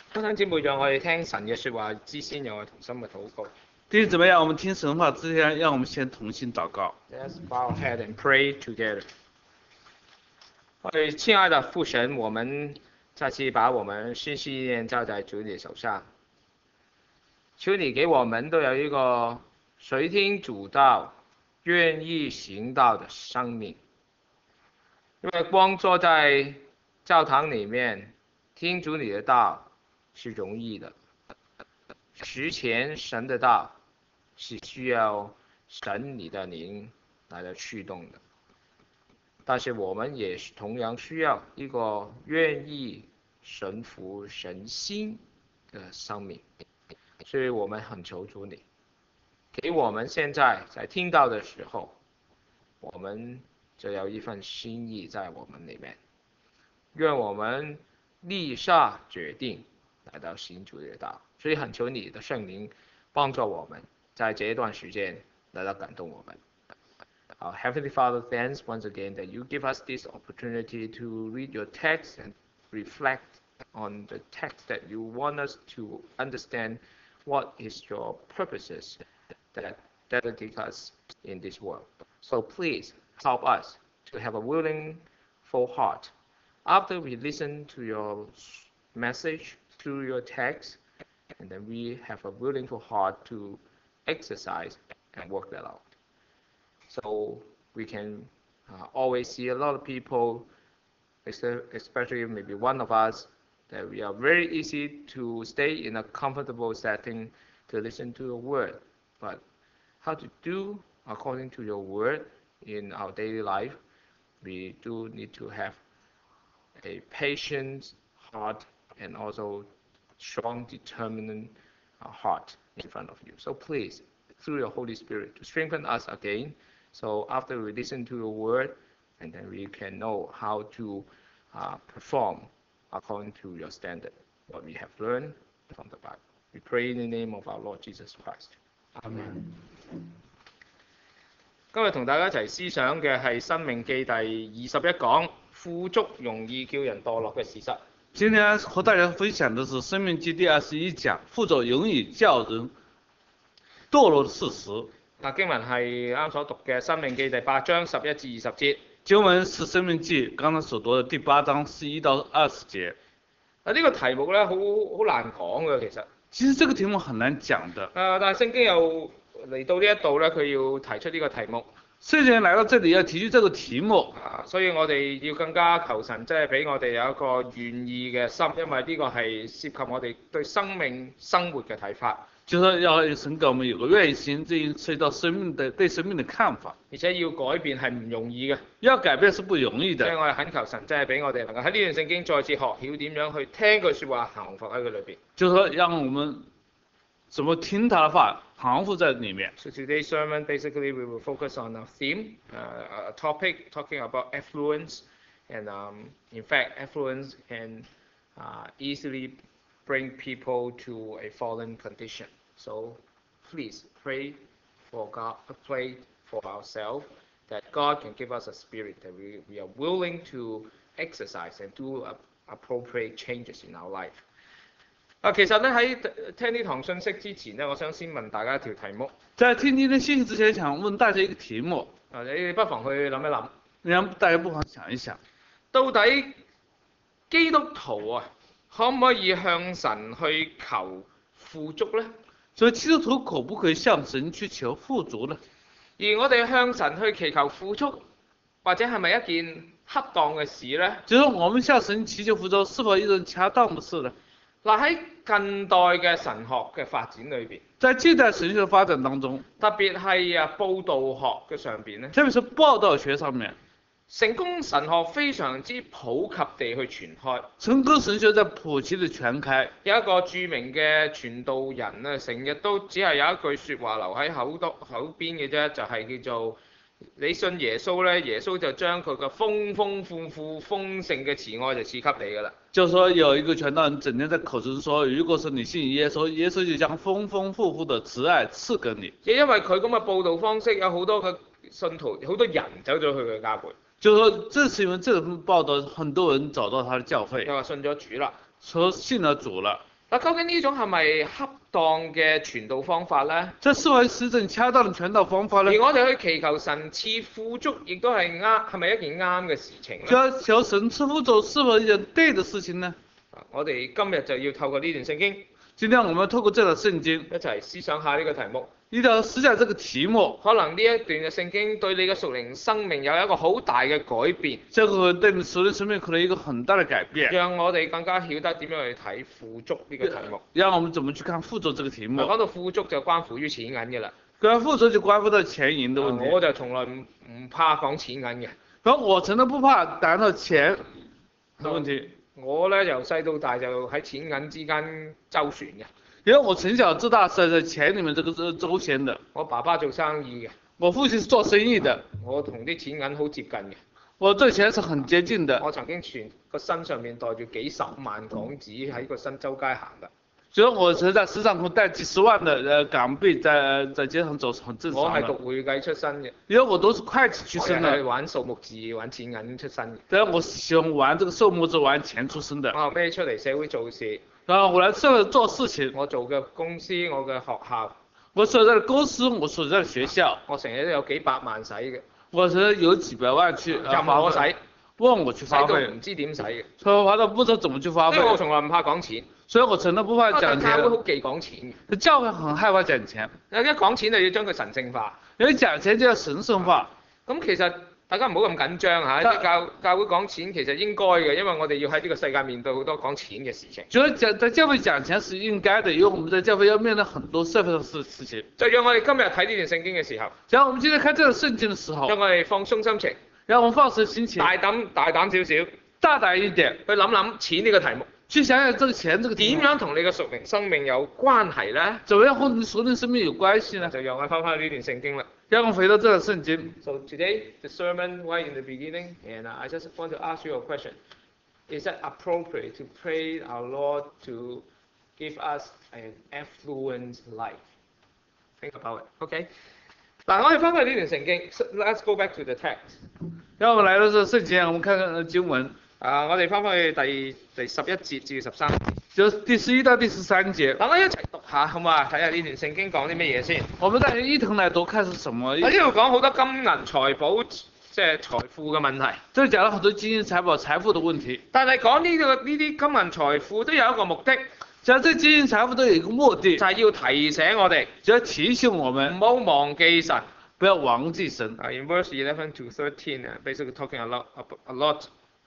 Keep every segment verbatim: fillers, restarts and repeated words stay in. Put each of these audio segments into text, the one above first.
弟兄姊妹，讓我哋聽神嘅說話之先，有我同心嘅禱告。 弟兄姊妹，让我们听神话之前，让我们先同心祷告。 Let's bow our head and pray together。我哋親愛的父神，我們再次把我們信息念交在主你手上，求你給我們都有一個隨聽主道、願意行道的生命。因為光坐在教堂裡面聽主你的道是容易的，實踐神的道是需要神你的靈來的驅動的，但是我們也同樣需要一個願意順服神心的生命，所以我們很求主你，給我們現在在聽到的時候，我們就有一份心意在我們裡面，願我們立下決定來到行主的道，所以很求你的聖靈幫助我們在這一段時間來到感動我們。Our Heavenly Father, thanks once again that you give us this opportunity to read your text and reflect on the text that you want us to understand what is your purposes that dedicate us in this world. So please help us to have a willing, full heart. After we listen to your message through your text, and then we have a willing, full heart to exercise and work that out. So we can uh, always see a lot of people, especially maybe one of us, that we are very easy to stay in a comfortable setting to listen to your word. But how to do according to your word in our daily life, we do need to have a patient heart and also strong, determined uh, heart in front of you. So please, through your Holy Spirit, to strengthen us again. So after we listen to your word, and then we can know how to uh, perform according to your standard, what we have learned from the Bible. We pray in the name of our Lord Jesus Christ. Amen. 今日同大家一齊思想嘅係《申命記》第二十一講，富足容易叫人墮落嘅事實。 今天和大家分享的是《生命記》第二十一講，富足容易叫人墮落的事實。 嗱，經文係啱所讀嘅《申命記》第八章十一至二十節。 經文是《生命記》剛才所讀的第八章十一到二十節。 啊，呢個題目咧，好好難講嘅其實。 其實這個題目很難講的。 啊，但係聖經又嚟到呢一度咧，佢要提出呢個題目。 聖經來到這裡要提出這個題目。 啊，所以我哋要更加求神，即係俾我哋有一個願意嘅心，因為呢個係涉及我哋對生命生活嘅睇法。 就是要神給我們有個願意心，這涉及到生命的對生命的看法。 而且要改變係唔容易嘅。 要改變是不容易的。 所以我哋懇求神，即係俾我哋能夠喺呢段聖經再次學曉點樣去聽句説話，降服喺佢裏邊。 就是說，讓我們怎麼聽他的話，降服在裡面。 So today's sermon basically we will focus on a theme, uh, a topic talking about affluence, and um, in fact, affluence can uh, easily bring people to a fallen condition. So please pray for God, pray for ourselves that God can give us a spirit that we, we are willing to exercise and do appropriate changes in our life. 啊，其實咧喺聽呢堂信息之前咧，我想先問大家一條題目。 在聽今天信息之前，想問大家一個題目。 啊，你哋不妨去諗一諗。 讓大家不妨想一想， 到底基督徒啊，可唔可以向神去求富足咧？ 所以基督徒可不可以向神去求富足呢？ 而我哋向神去祈求富足，或者係咪一件恰當嘅事咧？ 就是我們向神祈求富足，是否一件恰當的事呢？ 嗱，喺近代嘅神學嘅發展裏邊， 在近代神學嘅發展當中， 特別係啊報道學嘅上邊咧， 特別是報道學上面， 成功神學非常之普及地去傳開。 成功神學在普及地傳開。 有一個著名嘅傳道人咧，成日都只係有一句説話留喺口多口邊嘅啫，就係、是、叫做你信耶穌咧，耶穌就將佢嘅豐豐富富豐盛嘅慈愛就賜給你㗎啦。 就是說有一個傳道人整天在口中說，如果是你信耶穌，耶穌就將豐豐富富的慈愛賜給你。亦因為佢咁嘅報導方式，有好多嘅信徒，好多人走咗去佢教會。 就是說，這是因為這個報導，很多人找到他的教會。 佢話信咗主啦， 說信了主了。 嗱，究竟呢種係咪恰當嘅傳道方法呢？ 这是否是一種恰當的傳道方法呢而？我哋去祈求神賜富足，亦都係啱，係咪一件啱嘅事情就呢？ 要求神賜福走是否一件對的事情呢？ 我哋今日就要透過呢段聖經今天我們透過這段聖經， 一齊思想下呢個題目。 一定要思想這個題目， 可能呢一段嘅聖經對你嘅屬靈生命有一個好大嘅改變， 這個對你屬靈生命可能有一個很大的改變， 讓我哋更加曉得點樣去睇富足呢個題目。 讓我們怎麼去看富足這個題目。 講到富足就關乎於錢銀嘅啦， 關富足就關乎到錢銀的問題。 我就從來唔唔怕講錢銀嘅。 然後我從來不怕談到錢的問題。 我咧由細到大就喺錢銀之間周旋嘅。 因為我從小至大是在錢裡面這個周旋的。 我爸爸做生意嘅， 我父親是做生意的。 我同啲錢銀好接近嘅。 我對錢是很接近的。 我曾經全個身上面袋住幾十萬港紙喺個新周街行㗎。 所以我曾在身上會帶幾十萬的呃港幣在在街上走是很正常的。 我係讀會計出身嘅。 因為我都是會計出身的。 我係玩數目字、玩錢銀出身嘅。 對，我喜歡玩這個數目字、玩錢出身的。 我後尾出嚟社會做事。 然後我來社會做事情。 我做嘅公司，我嘅學校。 我所在的公司，我所在的學校。 我成日都有幾百萬使嘅。 我成日有幾百萬去任我使。 問我去發揮。 使到唔知點使嘅。 所以我都不知道怎麼去發揮。 因為我從來唔怕講錢。 所以我從來不怕講錢。 教會好忌講錢嘅。教會很害怕講錢。 一講錢就要將佢神聖化。 因為講錢就要神聖化。 咁其實大家唔好咁緊張嚇，即教教會講錢其實應該嘅，因為我哋要喺呢個世界面對好多講錢嘅事情。 覺得講在教會講錢是應該的，因為我們在教會要面對很多社會的事事情。 就讓我哋今日睇呢段聖經嘅時候， 讓我們今天看這個聖經嘅時候， 讓我哋放鬆心情， 讓我們放鬆心情， 大膽大膽少少， 大膽一點， 去諗諗錢呢個題目。 去想想這個錢這個題目點樣同你嘅屬靈生命有關係呢？ 怎麼樣和你屬靈生命有關係呢？ 就讓我翻返呢段聖經啦。 讓我回到這個聖經。 So today the sermon right in the beginning, and I just want to ask you a question: Is it appropriate to pray our Lord to give us an affluent life? Think about it. OK. 嗱，我哋翻返呢段聖經 ，Let's go back to the text. 讓我們來到這個聖經，我們看看經文。 啊，我哋翻返去第第十一節至十三節。 就第十一到第十三節。 等我一齊讀下，好唔好啊？睇下呢段聖經講啲咩嘢先。 我們大家一同來讀，看是什麼。 喺呢度講好多金銀財寶，即係財富嘅問題。 這講了很多金銀財寶、財富的問題。 但係講呢個呢啲金銀財富都有一個目的。 講這金銀財富都有一個目的， 就係要提醒我哋， 就要提醒我們唔好忘記神， 不要忘記神。 Uh, in verse eleven to thirteen, uh, basically talking a lot, a lot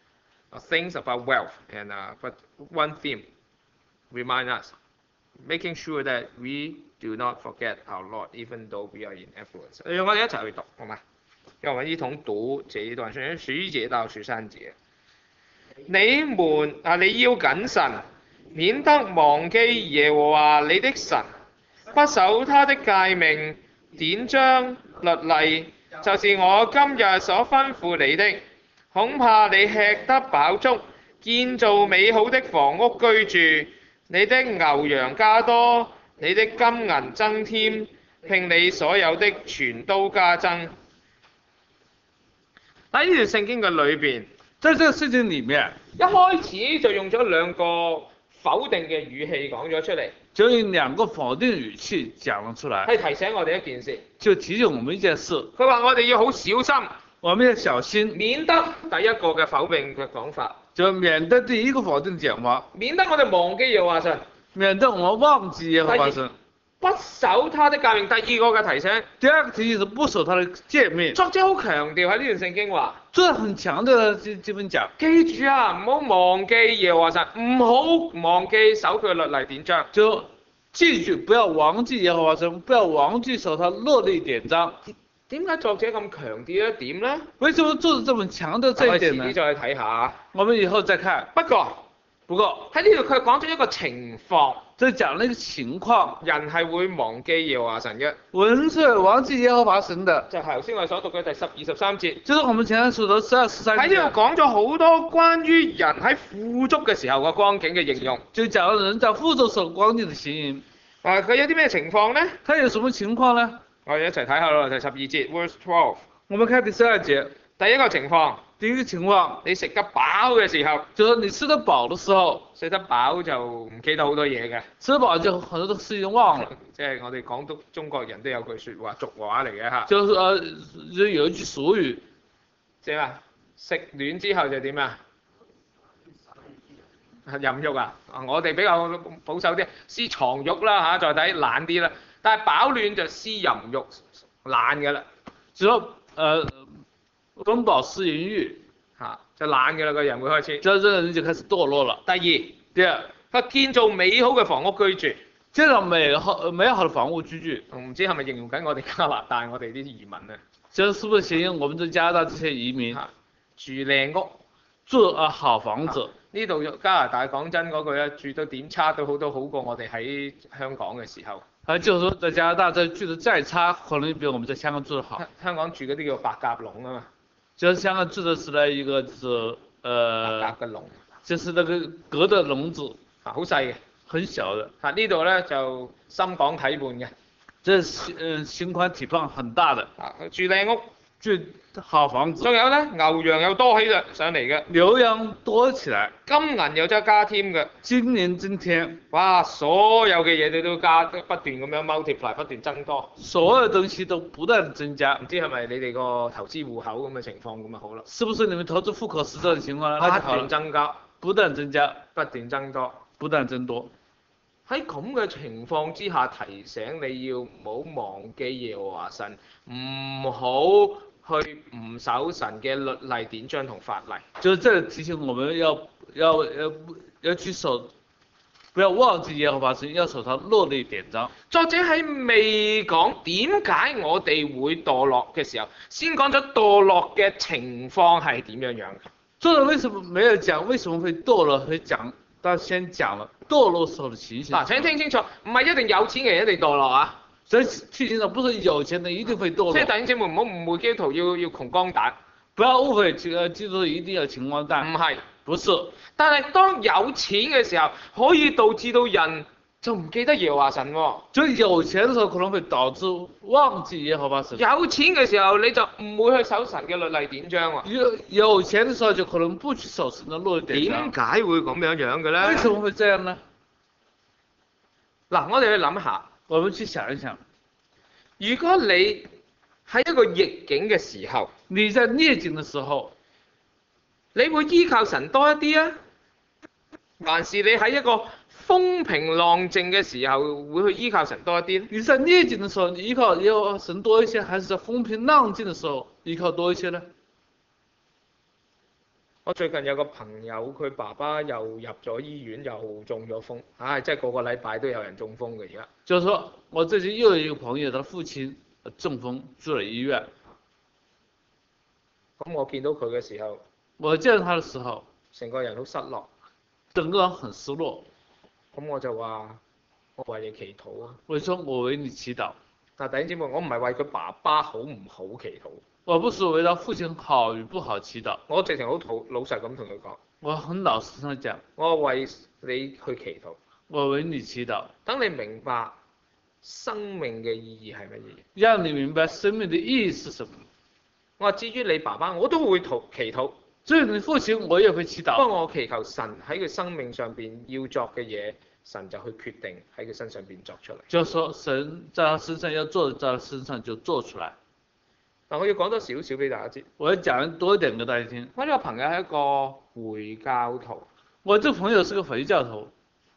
of things about wealth, and uh, but one theme remind us, making sure that we do not forget our Lord, even though we are in affluence. 讓我哋一齊去讀，好嗎？讓我們一同讀這一段聖經，十一節到十三節。你們啊，你要謹慎，免得忘記耶和華你的神，不守他的誡命、典章、律例，就是我今日所吩咐你的。恐怕你吃得飽足，建造美好的房屋居住，你的牛羊加多，你的金銀增添，並你所有的全都加增。喺呢段聖經嘅裏邊， 在這個聖經裡面， 一開始就用咗兩個否定嘅語氣講咗出嚟， 就用兩個否定語氣講咗出來， 係提醒我哋一件事， 就提醒我們一件事。 佢話我哋要好小心， 我們要小心， 免得第一個嘅否定嘅講法， 就免得第一個否定講法， 免得我哋忘記耶和華神， 免得我們忘記耶和華神， 不守他的誡命。第二個嘅提醒， 第二個提醒是不守他的誡命。 作者好強調喺呢段聖經話， 作者很強調嘅這這份講， 記住啊，唔好忘記耶和華神，唔好忘記守佢嘅律例典章。 就記住不要忘記耶和華神，不要忘記守他律例典章。 點解作者咁強調一點呢？ 為什麼作者這麼強調這一點呢？ 我哋遲啲再去睇下。 我們以後再看。 不過， 不過喺呢度佢講咗一個情況， 就講了一個情況， 人係會忘記耶和華神嘅。 人是會忘記耶和華神的， 就係頭先我哋所讀嘅第十二十三節。 就是我們前面所讀十二十三節。 喺呢度講咗好多關於人喺富足嘅時候嘅光景嘅形容。 就講了人在富足時候光景嘅形容。 啊，佢有啲咩情況呢？ 佢有什麼情況呢？ 我哋一齊睇下咯，第十二節 verse twelve。 我們看第十二節。 第一個情況， 第一個情況， 你食得飽嘅時候， 就是你吃得飽的時候， 食得飽就唔記得好多嘢嘅。 吃得飽就很多事情忘了。 即係我哋廣東中國人都有句説話，俗話嚟嘅嚇。 就是呃，就有一句俗語， 即係話食暖之後就點啊？淫欲啊！我哋比較保守啲，思床褥啦嚇，再睇懶啲啦。但係飽暖就思淫欲懶嘅啦。 只要呃溫飽思淫欲嚇，就懶嘅啦，個人會開始。 這這個人就開始墮落了。 第二， 第二， 佢建造美好嘅房屋居住。 建造美好美好的房屋居住。 唔知係咪形容緊我哋加拿大我哋啲移民啊？ 這是不是形容我們在加拿大這些移民？ 住靚屋， 住啊好房子。 呢度加拿大講真嗰句咧，住到點差都好都好過我哋喺香港嘅時候。 啊，就是說在加拿大再住得再差，可能比我們在香港住得好。 香港住嗰啲叫白鴿籠啊嘛。 就是香港住的是呢一個就是呃， 白鴿嘅籠。 就是那個隔的籠子。 啊，好細嘅。 很小的。 啊，呢度咧就心廣體胖嘅。 這是嗯心寬體胖很大的。 啊，住靚屋。 住好房子。 仲有咧，牛羊又多起上嚟嘅。 牛羊多起來。 金銀又再加添嘅。 金銀增添。 哇！所有嘅嘢你都加，不斷咁樣 multiply，不斷增多。 所有東西都不斷增加。 唔知係咪你哋個投資戶口咁嘅情況咁啊？好啦。 是不是你們投資戶口是這種情況呢？ 不斷增加。 不斷增加。 不斷增多。 不斷增多。 喺咁嘅情況之下，提醒你要唔好忘記耶和華神，唔好去唔守神嘅律例典章同法例。 就是這提醒我們要要要要去守，不要忘記耶和華神，要守他律例典章。 作者喺未講點解我哋會墮落嘅時候，先講咗墮落嘅情況係點樣樣。 作者為什麼沒有講為什麼會墮落？會講，但先講了墮落時候的情形。 嗱，請聽清楚，唔係一定有錢嘅人一定墮落啊。 所以聽清楚，不是有錢的一定會墮落。 即係弟兄姊妹唔好誤會基督徒要要窮光蛋。 不要誤會，呃，基督徒一定要窮光蛋。 唔係， 不是。 但係當有錢嘅時候，可以導致到人就唔記得耶和華神喎。 就有錢嘅時候可能會導致忘記耶和華神。 有錢嘅時候你就唔會去守神嘅律例典章喎。 有有錢嘅時候就可能不去守神嘅律例典章。 點解會咁樣樣嘅咧？ 為什麼會這樣呢？ 嗱，我哋去諗下。 我們去想一想， 如果你喺一個逆境嘅時候， 你在逆境嘅時候， 你會依靠神多一啲啊，還是你喺一個風平浪靜嘅時候會去依靠神多一啲咧？ 你在逆境嘅時候，你依靠耶和華神多一些，還是在風平浪靜嘅時候依靠多一些呢？ 我最近有個朋友，佢爸爸又入咗醫院，又中咗風，唉、哎，即係個個禮拜都有人中風嘅而家。 就是說我最近又有一個朋友，他父親中風住了醫院。 咁我見到佢嘅時候， 我見到他嘅時候， 成個人好失落， 整個人很失落。 咁我就話：我為你祈禱啊！ 我說我為你祈禱。 但弟兄姊妹，我唔係為佢爸爸好唔好祈禱。 我不是為他父親好與不好祈禱， 我直情好老實咁同佢講， 我很老實咁講， 我為你去祈禱， 我為你祈禱， 等你明白生命嘅意義係乜嘢， 讓你明白生命的意義是什麼。 我話至於你爸爸，我都會禱祈禱， 至於你父親，我也會祈禱。 不過我祈求神喺佢生命上邊要作嘅嘢，神就去決定喺佢身上邊作出嚟。 就說神在他身上要做的，在他身上就做出來。 嗱，我要講多少少俾大家知。 我要講多一點給大家聽。 我呢個朋友係一個回教徒。 我這個朋友是個回教徒。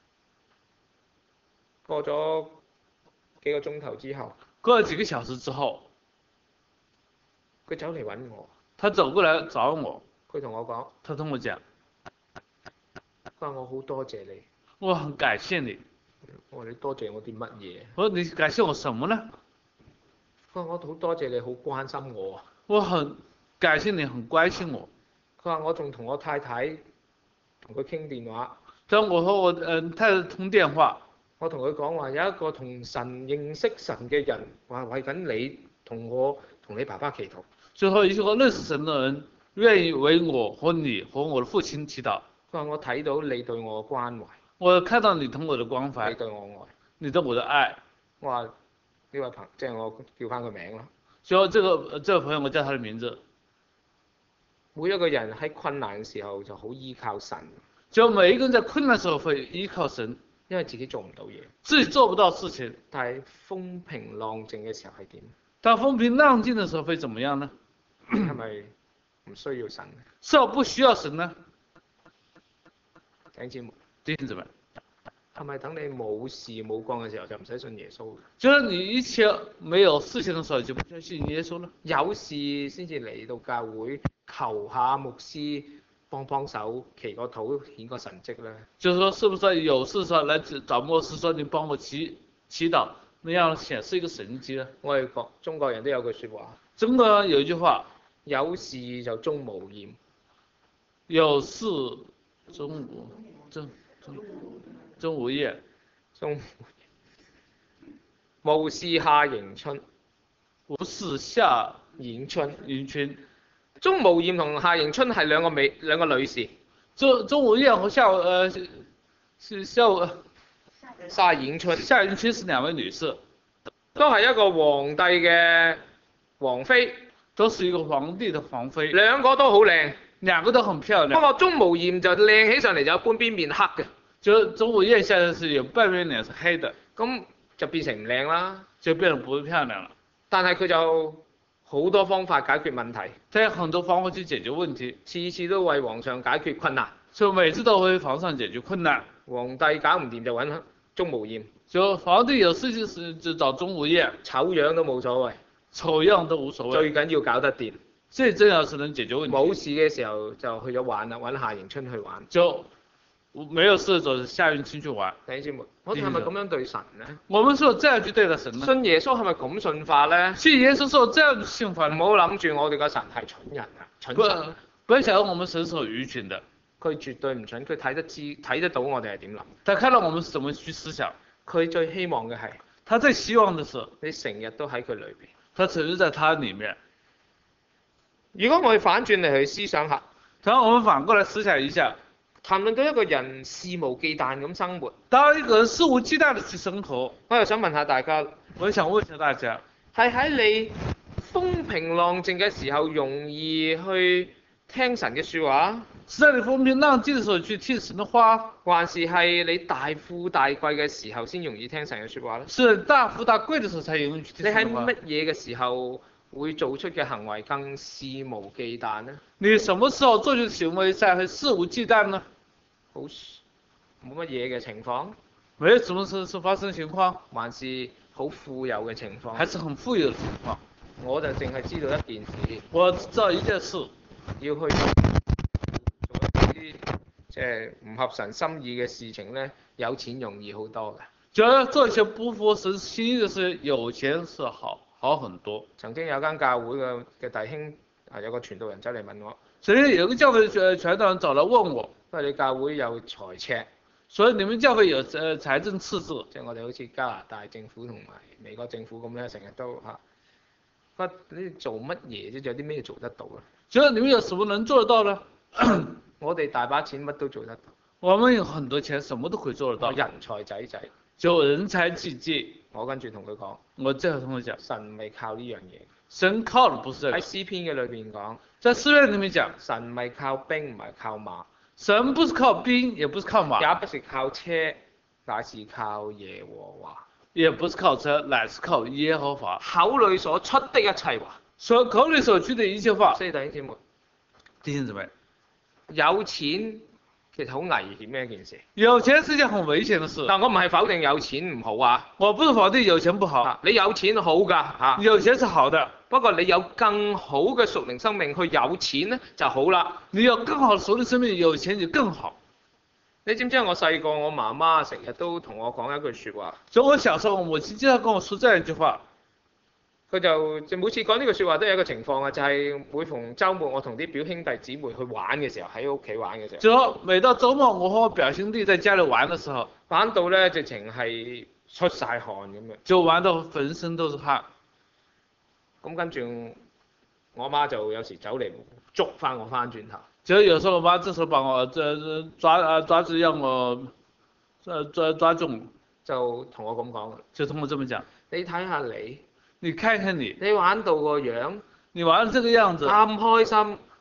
過咗幾個鐘頭之後。 過了幾個小時之後。 佢走嚟揾我。 他走過來找我。 佢同我講。 他同我講。 佢話我好多謝你。 我很感謝你。 我話你多謝我啲乜嘢？ 我說你感謝我什麼呢？ 佢話我好多謝你，好關心我。 我很感謝你，很關心我。 佢話我仲同我太太同佢傾電話。 當我和我嗯太太通電話。 我同佢講話有一個同神認識神嘅人，話為緊你同我同你爸爸祈禱。最後一個認識神嘅人願意為我和你和我的父親祈禱。 佢話我睇到你對我嘅關懷。 我看到你同我的關懷。 你對我愛。 你對我的愛。 我話。呢位朋，即係我叫翻佢名咯。 所以這個這個朋友，我叫他的名字。 每一個人喺困難嘅時候就好依靠神， 就每一個人在困難時候會依靠神， 因為自己做唔到嘢， 自己做不到事情。 但係風平浪靜嘅時候係點？ 當風平浪靜的時候會怎麼樣呢？ 係咪唔需要神？ 是否不需要神呢？ 弟兄姊妹， 弟兄姊妹， 係咪等你冇事冇干嘅時候就唔使信耶穌？ 就是你一切沒有事情的時候就不需要信耶穌了？ 有事先至嚟到教會求下牧師幫幫手，祈個禱顯個神蹟咧？ 就是說，是不是有事時候來找牧師說你幫我祈祈禱，那樣顯示一個神蹟呢？ 我哋國中國人都有句説話， 中國有一句話， 有事就終無厭， 有事終無終終終無厭， 終無事夏迎春， 無事夏迎春， 迎春。 鍾無艷同夏迎春係兩個美兩個女士， 鍾鍾無艷和夏呃是夏夏迎春， 夏迎春是兩位女士， 都係一個皇帝嘅皇妃， 都是一個皇帝的皇妃， 兩個都好靚， 兩個都很漂不亮。 過鍾無艷就靚起上嚟就有半邊面黑嘅， 就鍾無艷現在是有半邊臉是黑的， 咁就變成唔靚啦。 就變得不漂亮了。 但係佢就好多方法解決問題， 他有很多方法去解決問題， 次次都為皇上解決困難。 所以每次都為皇上解決困難。 皇帝搞唔掂就揾鍾無艷， 就皇帝有事情時就找鍾無艷， 醜樣都冇所謂， 醜樣都無所謂， 最緊要搞得掂。 最重要是能解決問題。 冇事嘅時候就去咗玩啦，揾夏迎春去玩。 就沒有事就夏迎春去玩。 弟兄姊妹，我哋係咪咁樣對神呢？ 我們說這樣去對待神呢？ 信耶穌係咪咁信法呢？ 信耶穌說這樣信法呢？ 唔好諗住我哋個神係蠢人啊，蠢神。 不要想我們神是愚蠢的， 佢絕對唔蠢，佢睇得知睇得到我哋係點諗。 他看到我們是怎麼去思想， 佢最希望嘅係他最希望的是你成日都喺佢裏邊。 他成日在他裏面。 如果我哋反轉嚟去思想下， 然後我們反過來思想一下， 談論到一個人肆無忌憚咁生活， 當一個人肆無忌憚地去生活， 我又想問下大家， 我想問一下大家， 係喺你風平浪靜嘅時候容易去聽神嘅説話， 是在你風平浪靜的時候去聽神的話， 還是係你大富大貴嘅時候先容易聽神嘅説話呢？ 是大富大貴的時候才容易去聽你喺神的話。 乜嘢嘅時候會做出嘅行為更肆無忌憚呢？ 你什麼時候做出的行為才會肆無忌憚呢？ 好冇乜嘢嘅情況， 沒有什麼事是發生情況， 還是好富有嘅情況？ 還是很富有的情況。 我就淨係知道一件事， 我知道一件事， 要去做一啲即係唔合神心意嘅事情呢，有錢容易好多嘅。 只要做一些不符合神心意的事，有錢是好好很多。 曾經有間教會嘅嘅弟兄啊，有個傳道人走嚟問我， 曾經有個教會傳傳道人走來問我， 因為你教會有財赤， 所以你們教會有誒財政赤字， 即係我哋好似加拿大政府同埋美國政府咁咧，成日都嚇，佢話你做乜嘢啫？有啲咩做得到啊？ 覺得你們有什麼能做得到呢？ 我哋大把錢，乜都做得到。 我們有很多錢，什麼都可以做得到。 人才仔仔， 就人才濟濟。 我跟住同佢講， 我最後同佢講， 神唔係靠呢樣嘢。 神靠的不是這個。 喺詩篇嘅裏邊講， 在詩篇裏面講， 神唔係靠兵，唔係靠馬， 神不是靠兵，也不是靠馬， 也不是靠車，乃是靠耶和華。 也不是靠車，乃是靠耶和華。 口裏所出的一切話， 所口裏所出的一切話。 所以弟兄姊妹， 弟兄姊妹， 有錢其實好危險嘅一件事。 有錢是件很危險的事。 但我唔係否定有錢唔好啊， 我不是否定有錢不好。 啊、你有錢好㗎嚇， 有錢是好的。 不過你有更好嘅屬靈生命，去有錢咧就好啦。 你有更好的屬靈生命，有錢就更好。 你知唔知我細個我媽媽成日都同我講一句説話。 所以我小時候，我母親經常跟我說這樣一句話。 佢就就每次講呢句説話都有一個情況啊，就係、是、每逢週末我同啲表兄弟姊妹去玩嘅時候，喺屋企玩嘅時候。 就說每到週末，我和我表兄弟在家裡玩嘅時候， 玩到咧直情係出晒汗咁樣。 就玩到渾身都是汗。 咁跟住我媽就有時走嚟捉翻我翻轉頭。 就有時候我媽這時候幫我這抓啊抓住讓我抓抓抓中， 就同我咁講， 就同我這麼講。 你睇下你， 你看看你， 你玩到個樣， 你玩到這個樣子， 咁開心，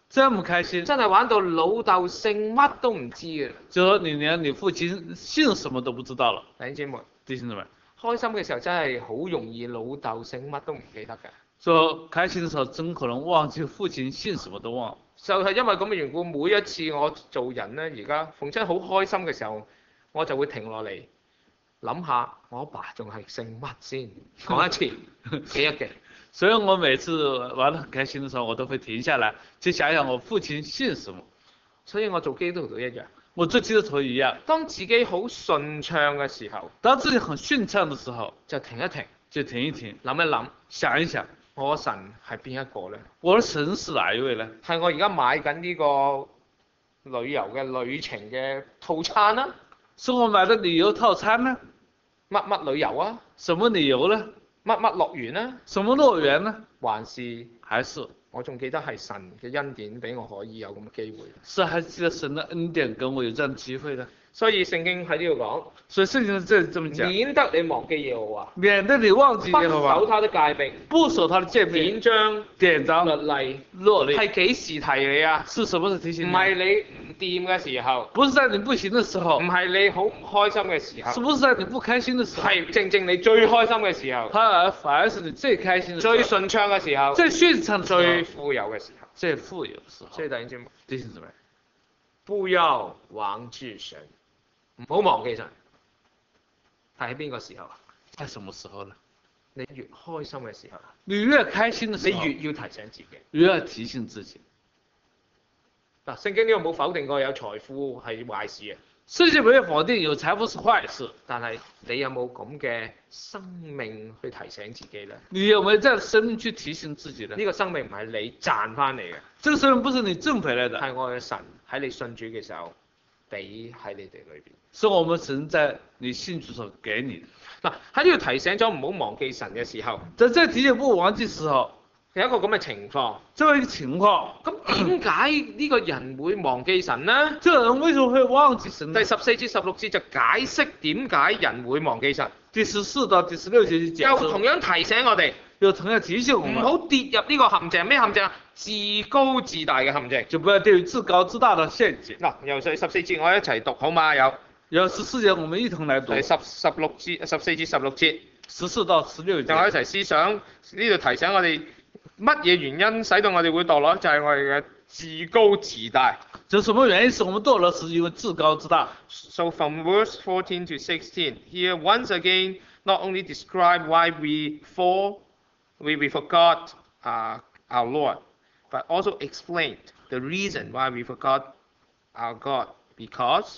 这么開心， 真係玩到老豆姓乜都唔知嘅。 就說你連你父親姓什麼都不知道了。 弟兄姊妹， 弟兄姊妹， 開心嘅時候真係好容易老豆姓乜都唔記得嘅。 說開心的時候真可能忘記父親姓什麼都忘了。 就係因為咁嘅緣故，每一次我做人咧，而家逢親好開心嘅時候，我就會停落嚟諗下，我阿爸仲係姓乜先？講一次，記一記。 所以我每次玩得很開心的時候，我都會停下來，去想想我父親姓什麼。 所以我做基督徒一樣。 我做基督徒一樣。 當自己好順暢嘅時候， 當自己很順暢的時候， 就停一停， 就停一停， 諗一諗， 想一想， 我神係邊一個呢？ 我的神是哪一位呢？ 係我而家買緊呢個旅遊嘅旅程嘅套餐啦。 是我買的旅遊套餐呢？ 乜乜旅遊啊？ 什麼旅遊呢？ 乜乜樂園呢？ 什麼樂園呢？ 還是還是我仲記得係神嘅恩典俾我可以有咁嘅機會。 是還記得神的恩典跟我有這樣的機會呢？ 所以聖經喺呢度講， 所以聖經這這麼講， 免得你忘記耶和華， 免得你忘記耶和華， 不守他的誡命， 不守他的誡命， 典章典章律例， 律例係幾時提你啊？ 是什麼時候提醒唔你？ 係你唔掂嘅時候， 不是在你不行的時候， 唔係你好開心嘅時候， 是不是在你不開心的時候？ 係正正你最開心嘅時候， 反而反而是你最開心的時候， 最順暢嘅時候， 最順暢的時候， 最富有嘅時候， 最富有的時候。 所以弟兄姊妹， 弟兄姊妹， 不要忘記神，唔好忘記神。係喺邊個時候啊？ 在什麼時候呢？ 你越開心嘅時候， 你越開心的時候， 你越要提醒自己， 越要提醒自己。 嗱，聖經呢個冇否定過有財富係壞事嘅， 聖經沒有否定有財富是壞事， 但係你有冇咁嘅生命去提醒自己呢？ 你有沒有這樣的生命去提醒自己呢？ 呢個生命唔係你賺翻嚟嘅， 這個生命不是你掙回來的， 係我嘅神喺你信主嘅時候俾喺你哋裏邊。 是我們神在你信主時候給你的。 嗱，喺呢度提醒咗唔好忘記神嘅時候， 在這提醒不忘記時候， 有一個咁嘅情況。 這麼一個情況， 咁點解呢個人會忘記神呢？ 這個人為什麼會忘記神呢？ 第十四至十六節就解釋點解人會忘記神。 第十四到第十六節就又同樣提醒我哋， 又同樣提醒我們， 唔好跌入呢個陷阱。咩陷阱啊？自高自大嘅陷阱。 就不要跌入自高自大的陷阱。 嗱，由第十四節我一齊讀好嗎？有。 有十四節，我們一同來讀。 第十十六節、十四至十六節。 十四到十六節。 就我一齊思想呢度提醒我哋乜嘢原因使到我哋會墮落，就係、是、我哋嘅自高自大。 就什麼原因使我們墮落？是因為自高自大。 So from verse fourteen to sixteen, here once again not only describe why we fall, we we forgot uh, our Lord, but also explained the reason why we forgot our God, because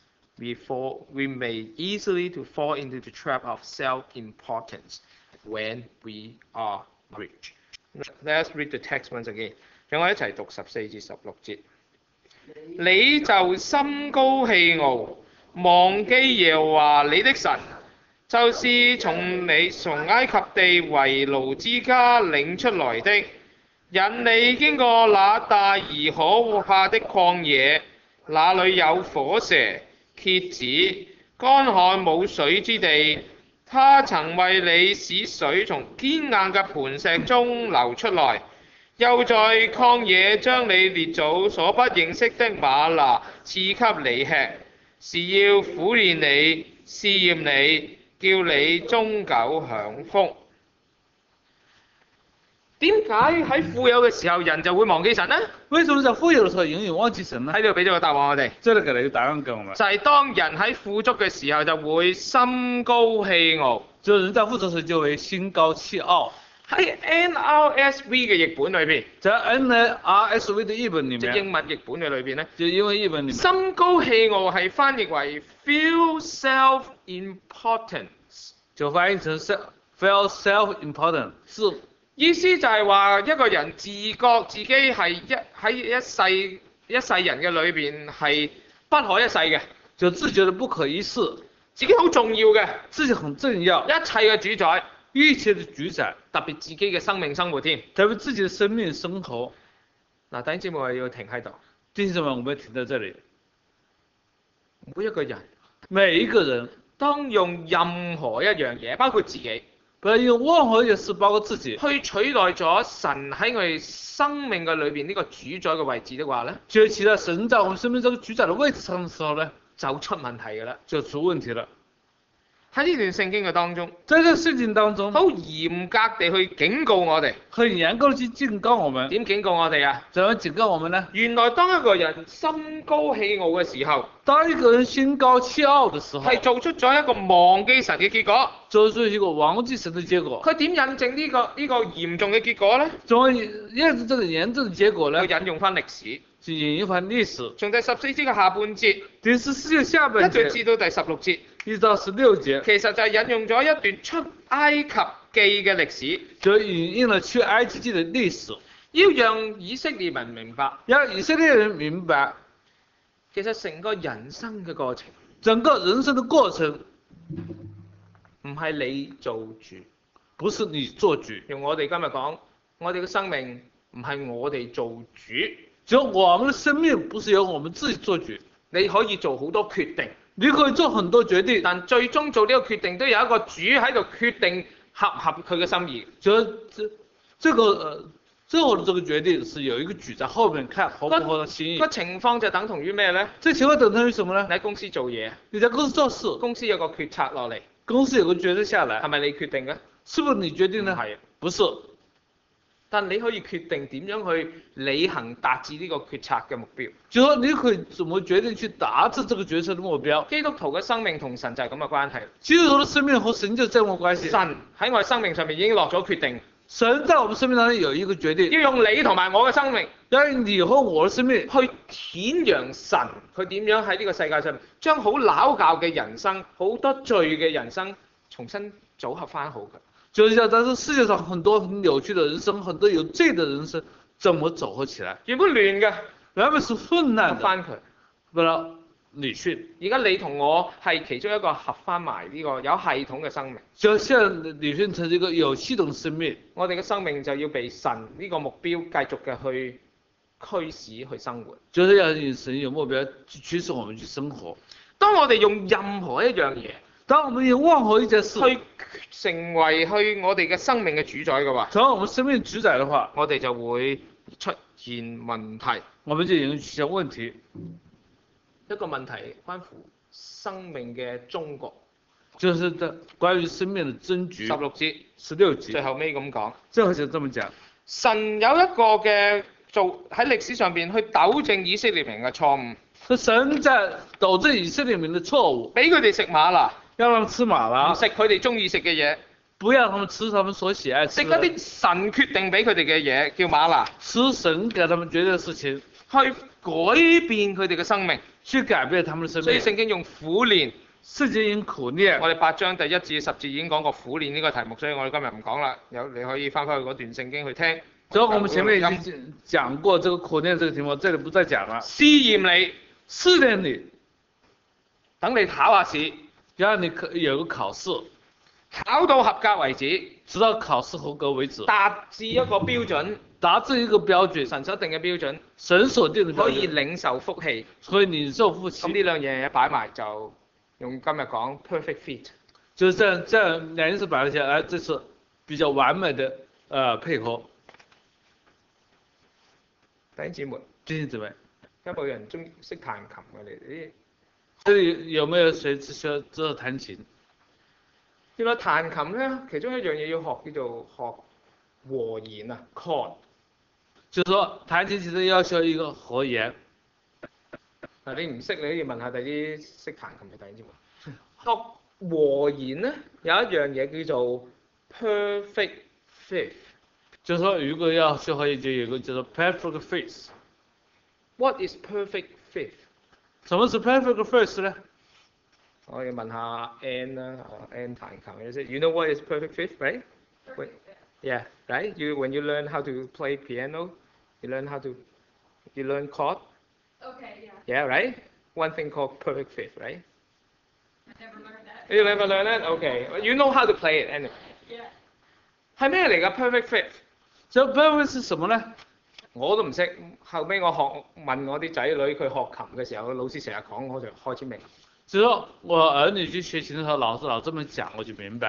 we fall, we may easily to fall into the trap of self-importance when we are rich. Let's read the text once again. 讓我一齊讀十四至十六節。你就心高氣傲，忘記耶和華你的神，就是從你從埃及地為奴之家領出來的，引你經過那大而可怕的曠野，那裏有火蛇、蝎子、乾旱冇水之地。他曾為你使水從堅硬嘅磐石中流出來，又在曠野將你列祖所不認識的嗎哪賜給你吃，是要苦練你、試驗你，叫你終久享福。點解喺富有嘅時候人就會忘記神呢？ 為什麼在富有嘅時候永遠忘記神呢？ 喺度俾咗個答案我哋。 這裏給了一個答案給我們。 就係當人喺富足嘅時候就會心高氣傲。 就人在富足時就會心高氣傲。 喺 N R S V 嘅譯本裏邊， 在 N R S V 嘅譯本裏面， 即英文譯本嘅裏邊咧， 就英文譯本裏面， 心高氣傲係翻譯為 feel self-importance， 就翻譯成 feel self-important，是意思就係話一個人自覺自己係一喺一世一世人嘅裏邊係不可一世嘅， 就自覺得不可一世， 自己好重要嘅， 自己很重要， 一切嘅主宰， 一切的主宰， 特別自己嘅生命生活添， 特別自己的生命生活。 嗱，弟兄姊妹我要停喺度。 弟兄姊妹，我們停在這裡。 每一個人， 每一個人， 當用任何一樣嘢，包括自己， 不要用任何一件事，包括自己， 去取代咗神喺我哋生命嘅裏邊呢個主宰嘅位置的話咧， 就取代神在我們生命這個主宰的位置上的時候呢， 就出問題㗎啦。 就出問題了。 喺呢段聖經嘅當中， 在這聖經當中， 好嚴格地去警告我哋。 很嚴格地去警告我們。 點警告我哋啊？ 怎麼警告我們呢？ 原來當一個人心高氣傲嘅時候， 當一個人心高氣傲的時候， 係做出咗一個忘記神嘅結果。 做出一個忘記神的結果。 佢點印證呢、這個呢、這個嚴重嘅結果呢？ 怎麼驗證這個嚴重的結果呢？ 佢引用翻歷史， 就引用翻歷史。 從第十四節嘅下半節， 第十四節下半節， 一直至到第十六節， 一直到十六節， 其實就係引用咗一段出埃及記嘅歷史， 就引用了出埃及記嘅歷史， 要讓以色列民明白， 要以色列人明白， 其實成個人生嘅過程， 整個人生的過程， 唔係你做主， 不是你做主。 用我哋今日講，我哋嘅生命唔係我哋做主， 就我們的生命不是由我們自己做主。 你可以做好多決定， 你可以做很多決定， 但最終做呢個決定都有一個主喺度決定合唔合佢嘅心意。 就這這個呃最後的這個決定是有一個主在後面看合不合他心意。 個情況就等同於咩呢？ 這情況等同於什麼呢？ 你喺公司做嘢， 你在公司做事， 公司有個決策落嚟， 公司有個決策下來， 係咪你決定嘅？ 是不是你決定呢？ 係， 不是。 但你可以決定點樣去履行達至呢個決策嘅目標。 就說你可以怎麼決定去達至這個決策的目標？ 基督徒嘅生命同神就係咁嘅關係。 基督徒的生命和神就這麼關係。 神喺我哋生命上面已經落咗決定。 神在我們生命當中有一個決定， 要用你同埋我嘅生命， 要用你和我嘅生命去顯揚神佢點樣喺呢個世界上面將好撈教嘅人生、好多罪嘅人生重新組合翻好嘅。 就是要在這世界上很多很扭曲的人生，很多有罪的人生，怎麼組合起來？ 原本亂嘅， 原本是混亂的， 翻佢， 不能理順。 而家你同我係其中一個合翻埋呢個有系統嘅生命， 就像理順成一個有系統的生命， 我哋嘅生命就要被神呢個目標繼續嘅去驅使去生活。 就是要以神有目標驅使我們去生活。 當我哋用任何一樣嘢， 當我們用任何一件事去成為去我哋嘅生命嘅主宰嘅話， 成為我們生命主宰的話， 我哋就會出現問題。 我們就已經出現問題。 一個問題關乎生命嘅終局， 就是這關於生命的終局。 十六節， 十六節， 最後尾咁講。 最後就這麼講。 神有一個嘅做喺歷史上邊去糾正以色列民嘅錯誤。 是神在糾正以色列民的錯誤， 俾佢哋食嗎哪， 要讓吃嗎哪， 唔食佢哋中意食嘅嘢， 不要他們吃他們所喜愛吃食一啲神決定俾佢哋嘅嘢，叫嗎哪， 吃神給他們決定的事情， 去改變佢哋嘅生命， 去改變他們的生命。 所以聖經用苦練， 聖經用苦練。 我哋八章第一至十節已經講過苦練呢個題目，所以我哋今日唔講啦。有你可以翻返去嗰段聖經去聽。 所以我們前面已經講過這個苦練這個題目，這裡不再講了。 試驗你， 試驗你， 等你考下試， 讓你可有個考試， 考到合格為止， 直到考試合格為止， 達至一個標準， 達至一個標準， 神所定嘅標準， 神所定嘅標準， 可以領受福氣， 可以領受福氣。 咁呢兩樣嘢擺埋就用今日講 perfect fit， 就是這樣這樣兩件事擺咗起來，這是比較完美的呃配合。 弟兄姊妹， 弟兄姊妹， 有冇人中意識彈琴嘅你哋？ 這裡有沒有誰知識知道彈琴？ 原來彈琴咧，其中一樣嘢要學叫做學和弦啊 chord。 就是說彈琴其實要求一個和弦。 嗱，你唔識你可以問下第啲識彈琴嘅弟兄姊妹。學和弦咧有一樣嘢叫做 perfect fifth。 就是說如果要學和弦，就有一個叫做 perfect fifth。 What is perfect fifth？ 什麼是 perfect fifth 呢？ 我要問下 Ann 啦，Ann 彈琴嘅啫。You know what is perfect fifth, right? When, yeah, right. You when you learn how to play piano, you learn how to, you learn chord. Okay, yeah. Yeah, right. One thing called perfect fifth, right? I never learned that. You never learn it? Okay. You know how to play it anyway. Yeah. 係咩嚟㗎 perfect fifth？ 這 perfect 是什麼呢？ 我都唔識。後尾我學問我啲仔女，佢學琴嘅時候，老師成日講，我就開始明。 就是說我兒女去學琴的時候，老師老這麼講，我就明白了。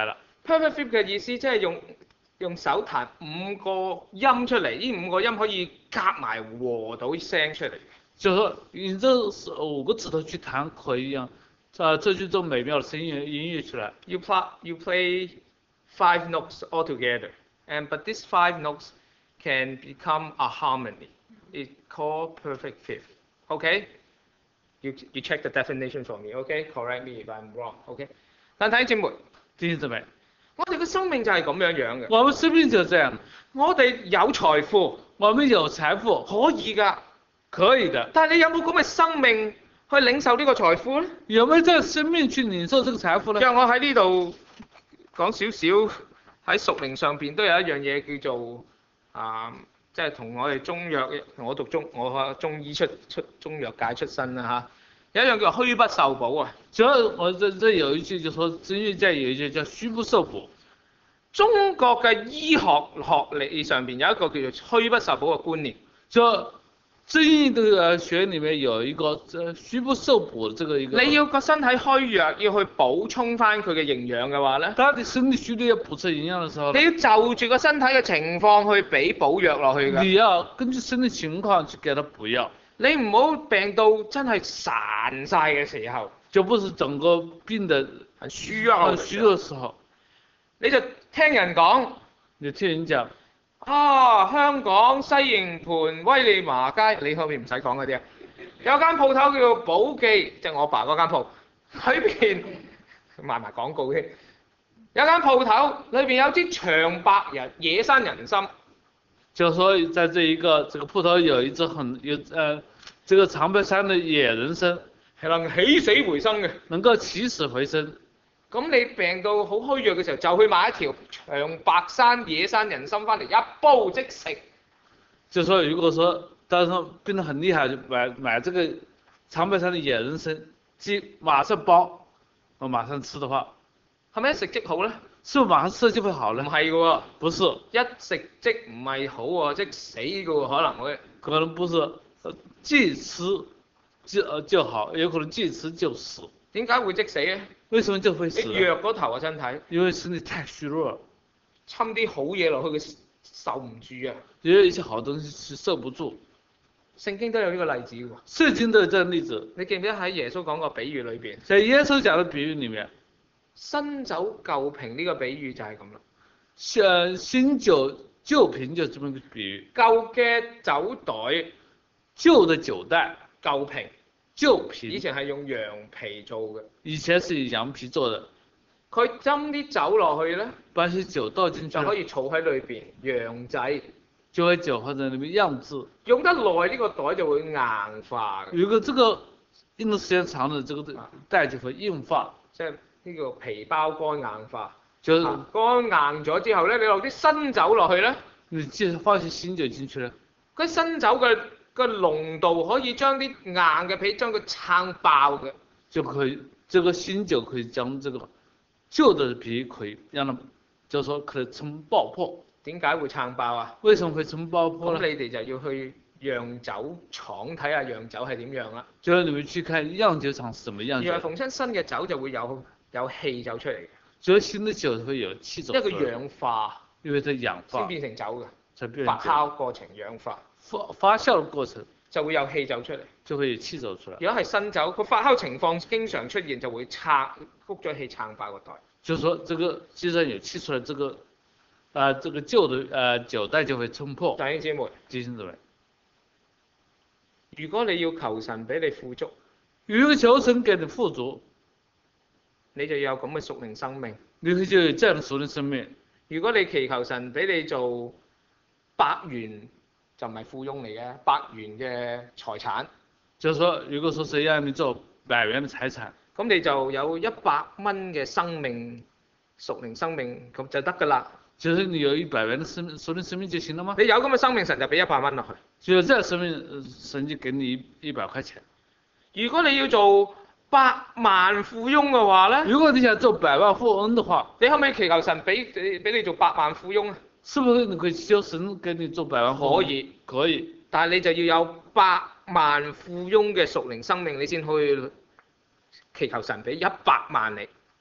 perfect fifth 嘅意思即係用用手彈五個音出嚟，呢五個音可以夾埋和到聲出嚟。 就是說你這五個指頭去彈可以啊，啊，這就這美妙的聲音音樂出來。 You play you play five notes all together, and but these five notes can become a harmony. It's called perfect fifth. Okay? You you check the definition for me. Okay? Correct me if I'm wrong. Okay? 但睇姐妹， 弟兄姊妹， 我哋嘅生命就係咁樣樣嘅。 我們生命就這樣， 我哋有財富， 我們有財富， 可以㗎， 可以的。 但係你有冇咁嘅生命去領受呢個財富咧？ 有沒有這個生命去領受這個財富呢？ 讓我喺呢度講少少喺屬靈上邊都有一樣嘢叫做啊，即係同我哋中藥，我讀中我中醫出出中藥界出身啦嚇，有一樣叫虛不受補啊。 主要我這這有一句就說中醫界有一句叫虛不受補。 中國嘅醫學學理上邊有一個叫做虛不受補嘅觀念。 就中醫嘅學裡面有一個虛不受補嘅這個一個。 你要個身體虛弱，要去補充翻佢嘅營養嘅話咧， 當你身體虛弱要補充營養嘅時候， 你要就住個身體嘅情況去俾補藥落去㗎。 你要根據身體情況去給他補藥。 你唔好病到真係孱晒嘅時候， 就不是整個病的很虛弱很虛弱嘅時候， 你就聽人講， 你聽人講啊，香港西營盤威利麻街，你後面唔使講嗰啲啊，有間鋪頭叫做寶記，即係我爸嗰間鋪，裏邊賣埋廣告添，有間鋪頭裏邊有支長白人野生人參。 就說在這一個這個鋪頭有一隻很有呃這個長白山的野人參， 係能起死回生嘅， 能夠起死回生。 咁你病到好虛弱嘅時候，就去買一條長白山野生人參翻嚟，一煲即食。 就說如果說當時病得很厲害，就買買這個長白山的野人參，即馬上煲，我馬上吃的話， 係咪一食即好咧？ 是不是馬上吃就會好呢？ 唔係嘅喎， 不是， 一食即唔係好喎，即死嘅喎，可能會。 可能不是，呃既吃就呃就好，有可能既吃就死。 點解會即死咧？ 為什麼就會死？ 你弱嗰頭啊身體， 因為身體太虛弱了， 侵啲好嘢落去佢受唔住啊！ 因為一些好東西是受不住。 聖經都有呢個例子喎。 聖經都有這個例子。 你記唔記得喺耶穌講個比喻裏邊？ 在耶穌講的比喻裡面， 新酒舊瓶呢個比喻就係咁啦。 新新酒舊瓶就這麼個比喻。 舊嘅酒袋， 舊的酒袋， 舊瓶， 舊瓶。 以前係用羊皮做嘅。 以前是以羊皮做的。 佢斟啲酒落去咧， 把些酒倒進去， 就可以儲喺裏邊，釀製。 就會酒放在裏面釀製。 用得耐呢個袋就會硬化嘅。 如果這個用的時間長了，這個袋就會硬化。 即係呢個皮包乾硬化。 就乾硬咗之後咧，你落啲新酒落去咧， 你即係放些新酒進去咧， 嗰新酒嘅個濃度可以將啲硬嘅皮將佢撐爆嘅。 就可以，這個新酒可以將這個舊的皮可以讓它，就是說可以撐爆破。 點解會撐爆啊？ 為什麼會撐爆破呢？ 咁你哋就要去釀酒廠睇下釀酒係點樣啦。 就你們去看釀酒廠是怎麼樣。 原來逢親新嘅酒就會有有氣走出嚟嘅。 所以新的酒會有氣走出來。 因為佢氧化。 因為它氧化。 先變成酒嘅。 才變發酵過程氧化。 發發酵嘅過程。 就會有氣走出嚟。 就會有氣走出來。 如果係新酒，個發酵情況經常出現，就會撐谷咗氣撐爆個袋。 就是說，這個既然有氣出來，這個啊、呃，這個舊的呃酒袋就會衝破。 弟兄姊妹， 弟兄姊妹， 如果你要求神俾你富足， 如果求神給你富足， 你就要有咁嘅屬靈生命。 你就有這樣的屬靈生命。 如果你祈求神俾你做百元，就唔係富翁嚟嘅，百元嘅財產。 就是說，如果說誰讓你做百元嘅財產， 咁你就有一百蚊嘅生命，屬靈生命咁就得㗎啦。 就是你有一百元嘅生命，屬靈生命就行了嗎？ 你有咁嘅生命，神就俾一百蚊落去。 就有這樣生命，神就給你一一百塊錢。 如果你要做百萬富翁嘅話咧， 如果你想做百萬富翁嘅話， 你可唔可以祈求神俾俾俾你做百萬富翁啊？ 是不是你可以求神給你做百萬富翁？ 可以， 可以。 但係你就要有百萬富翁嘅屬靈生命，你先可以祈求神俾一百萬你。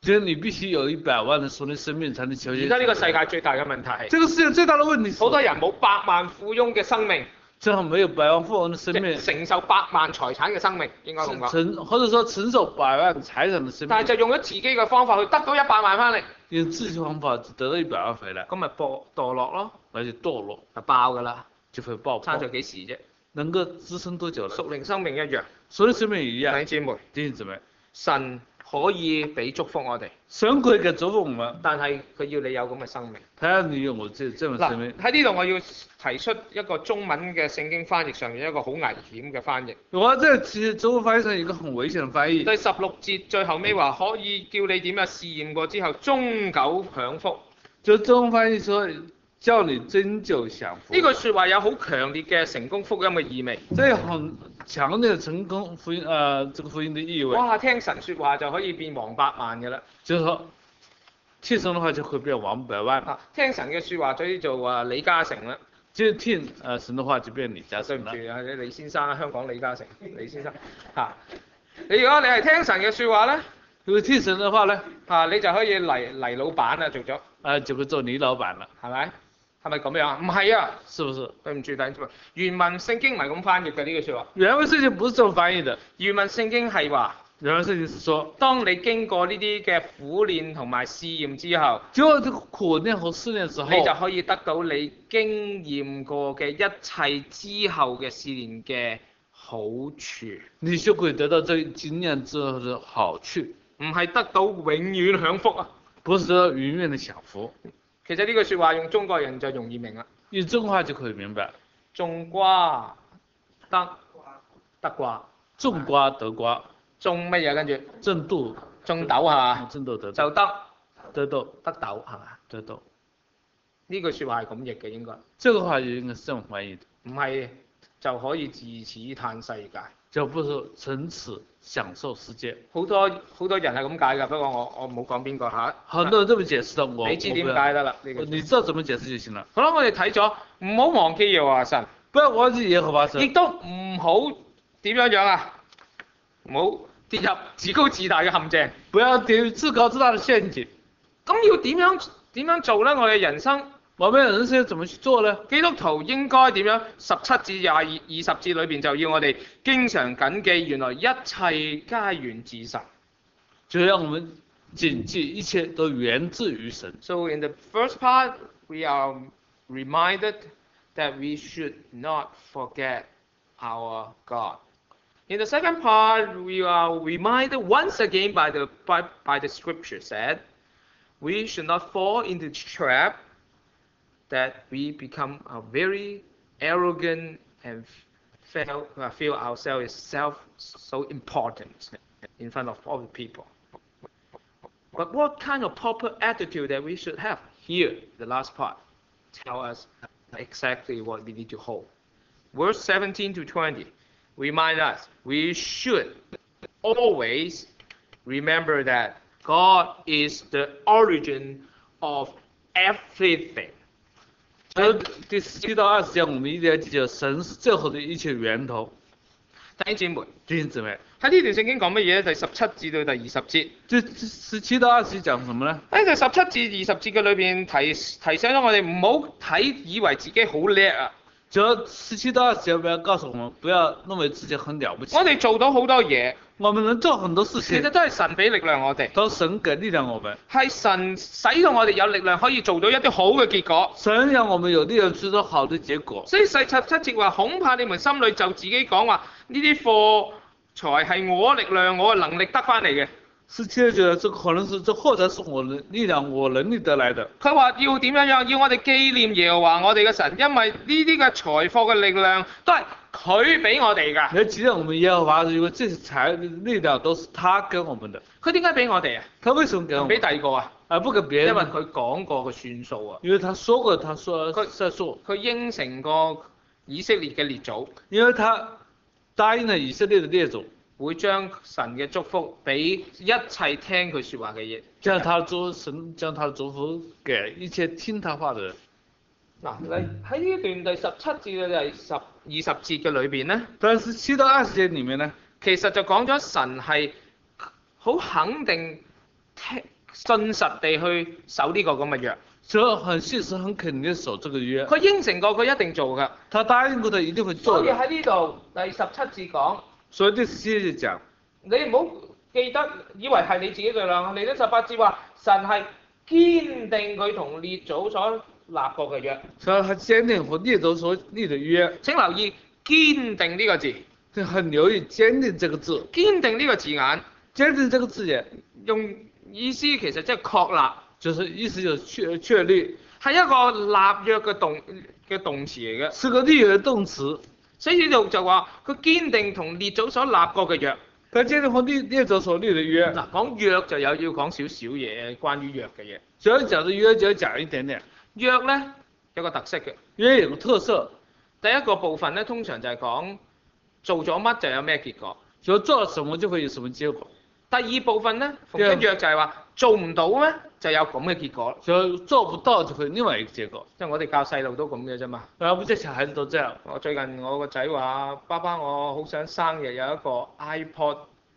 就是你必須有一百萬的屬靈生命才能求而家呢個世界最大嘅問題係， 這個世界最大的問題是， 好多人冇百萬富翁嘅生命， 正好沒有百萬富翁的生命， 承受百萬財產嘅生命，應該咁講。 承或者說承受百萬財產的生命。 但係就用咗自己嘅方法去得到一百萬翻嚟， 用自己方法得到一百萬回來， 咁咪墮墮落咯， 而且墮落就爆㗎啦， 就會爆破。 撐咗幾時啫？ 能夠支撐多久了？ 屬靈生命一樣， 屬靈生命一樣。 弟兄姊妹， 弟兄姊妹， 神可以俾祝福我哋， 神可以給祝福我們， 但係佢要你有咁嘅生命。 他要你有我這這種生命。 嗱，喺呢度我要提出一個中文嘅聖經翻譯上面一個好危險嘅翻譯。 我在其實中文翻譯上一個很危險的翻譯。 第十六節最後尾話可以叫你點樣試驗過之後終久享福。 就中文翻譯說叫你終久享福。 呢句説話有好強烈嘅成功福音嘅意味。 這有很強烈的成功福音，呃，這個福音的意味。 哇！聽神説話就可以變黃百萬嘅啦。 就是說，聽神的話就會變黃百萬。 啊，聽神嘅説話就叫做啊李嘉誠啦。 即係聽呃神的話就變李嘉誠啦。 對唔住啊，李先生啊，香港李嘉誠，李先生嚇。你如果你係聽神嘅説話咧， 如果聽神的話咧， 嚇你就可以嚟黎老闆啊做咗。 啊，就會做李老闆啦。 係咪？係咪咁樣啊？唔係啊， 是不是？ 對唔住，弟兄姊妹，原文聖經唔係咁翻譯嘅呢句説話。 原文聖經不是這麼翻譯的。 原文聖經係話， 原文聖經是說， 當你經過呢啲嘅苦練同埋試驗之後， 經過這個苦練和試練之後， 你就可以得到你經驗過嘅一切之後嘅試練嘅好處。 你就可以得到這經驗之後的好處， 唔係得到永遠享福啊！ 不是得到永遠的享福。 其實呢句説話用中國人就容易明啦。 用中國話就可以明白。 種瓜得得瓜。 種瓜得瓜。 種乜嘢跟住？ 種豆。 種豆係嘛？ 種豆得豆。 就得得豆。 得豆係嘛？ 得豆。 呢句説話係咁譯嘅應該。 這個話應該是這麼翻譯的。 唔係就可以自此嘆世界。 就不是從此享受世界。 好多好多人係咁解㗎，不過我我冇講邊個嚇。 很多人這麼解釋的，我你知點解得啦？呢個你知道怎麼解釋就行了。 好啦，我哋睇咗，唔好忘記耶和華神， 不要忘記耶和華神。 亦都唔好點樣樣啊，唔好跌入自高自大嘅陷阱。 不要跌入自高自大的陷阱。 咁要點樣點樣做咧？我哋人生。 我們人生怎麼去做呢？ 基督徒應該點樣？十七至廿二二十節裏邊就要我哋經常謹記，原來一切皆源自神。 就讓我們謹記一切都源自於神。 So in the first part, we are reminded that we should not forget our God. In the second part, we are reminded once again by the by, by the scripture said, we should not fall into the trap that we become a very arrogant and feel, uh, feel ourselves self so important in front of all the people. But what kind of proper attitude that we should have? Here, the last part, tell us exactly what we need to hold. Verse seventeen to twenty, remind us we should always remember that God is the origin of everything. 所以第十七到二十節，我們一定要記住，神是最後的一切源頭。 弟兄姊妹， 弟兄姊妹， 喺呢段聖經講乜嘢咧？第十七至到第二十節。 這十七到二十節講什麼呢？ 喺第十七至二十節嘅裏邊提提醒咗我哋唔好睇以為自己好叻啊！ 就十七到二十節，不要告訴我們，不要認為自己很了不起。 我哋做到好多嘢， 我們能做很多事情， 其實都係神俾力量我哋， 都神給力量我們， 係神使到我哋有力量可以做到一啲好嘅結果。 神讓我們有力量做到好的結果。 所以第十七節話，恐怕你們心裏就自己講話，呢啲貨財係我力量、我嘅能力得翻嚟嘅。 十七覺得這個可能是這貨財是我的力量、我能力得來的。 佢話要點樣樣？要我哋紀念耶和華我哋嘅神，因為呢啲嘅財貨嘅力量都係佢俾我哋㗎。 你要記得我們耶和華，因為這些財力量都是他給我們的。 佢點解俾我哋啊？ 他為什麼給我們？ 俾第二個啊？ 而不給別人？ 因為佢講過佢算數啊。 因為他說過，他說佢在說。 佢應承過以色列嘅列祖。 因為他答應了以色列的列祖。 會將神嘅祝福俾一切聽佢説話嘅嘢。 將他的祝神將他的祝福給一切聽他話的人。 嗱，你喺呢段第十七至到第十二十節嘅裏邊咧， 但是七到二十節裡面咧， 其實就講咗神係好肯定聽信實地去守呢個咁嘅約。 所以很信實、很肯定地守這個約。 佢應承過，佢一定做㗎。 他答應過，他一定會做的。 所以喺呢度第十七節講， 所以第十七節講， 你唔好記得以為係你自己嘅啦。你啲十八節話神係堅定佢同列祖所立過嘅約。 所以他堅定和列祖所立的約。 請留意堅定呢個字。 就很留意堅定這個字。 堅定呢個字眼， 堅定這個字眼， 用意思其實即係確立。 就是意思就是確確立， 係一個立約嘅動嘅動詞嚟嘅， 是個立約嘅動詞。 所以呢度就話佢堅定同列祖所立過嘅約。 佢堅定和列列祖所立嘅約。 嗱，講約就有要講少少嘢，關於約嘅嘢。 只要講到約就要講一點點。 約咧有個特色嘅， 約有個特色。 第一個部分咧通常就係講做咗乜就有咩結果， 就做什麼就會有什麼結果。 第二部分咧逢親約就係話做唔到咧就有咁嘅結果， 就做不到就會另外一個結果。 即係我哋教細路都咁嘅啫嘛。 然後我哋小孩子都這樣。 我最近我個仔話：爸爸，我好想生日有一個 iPod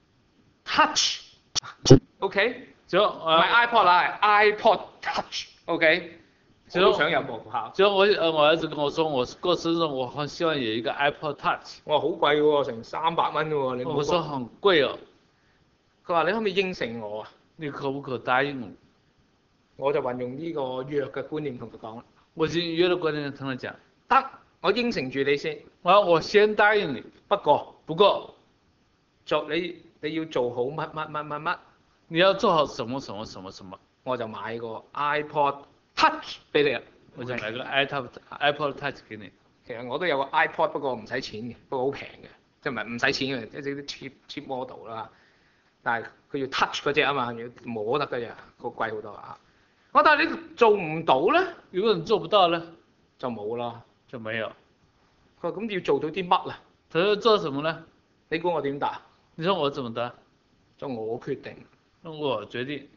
Touch，OK？ 就唔係 iPod 啦，係 iPod Touch，OK？我都想有部效。 就我呃我兒子跟我說，我過生日我很希望有一個 iPod Touch。 我話好貴喎，成三百蚊喎，你唔好講。 我說很貴哦。 佢話你可唔可以應承我啊？ 你可不可答應我？ 我就運用呢個約嘅觀念同佢講啦。 我就約嘅觀念同佢講。 得，我應承住你先。 我我先答應你， 不過不過做你你要做好乜乜乜乜乜， 你要做好什麼什麼什麼什麼， 我就買個 iPod Touch 俾你啦。 我就買個 iPod iPod Touch 給你。 其實我都有個 iPod，不過唔使錢嘅，不過好平嘅，即係唔係唔使錢嘅，即係啲 cheap cheap model 啦。但係佢要 touch 嗰隻啊嘛，要摸得嗰隻，個貴好多啊！我但係你做唔到咧， 如果你做不到咧， 就冇啦， 就沒有。 佢話咁要做到啲乜啊？ 佢要做什麼咧？ 你估我點答？ 你說我怎麼答？ 就我決定。 我決定。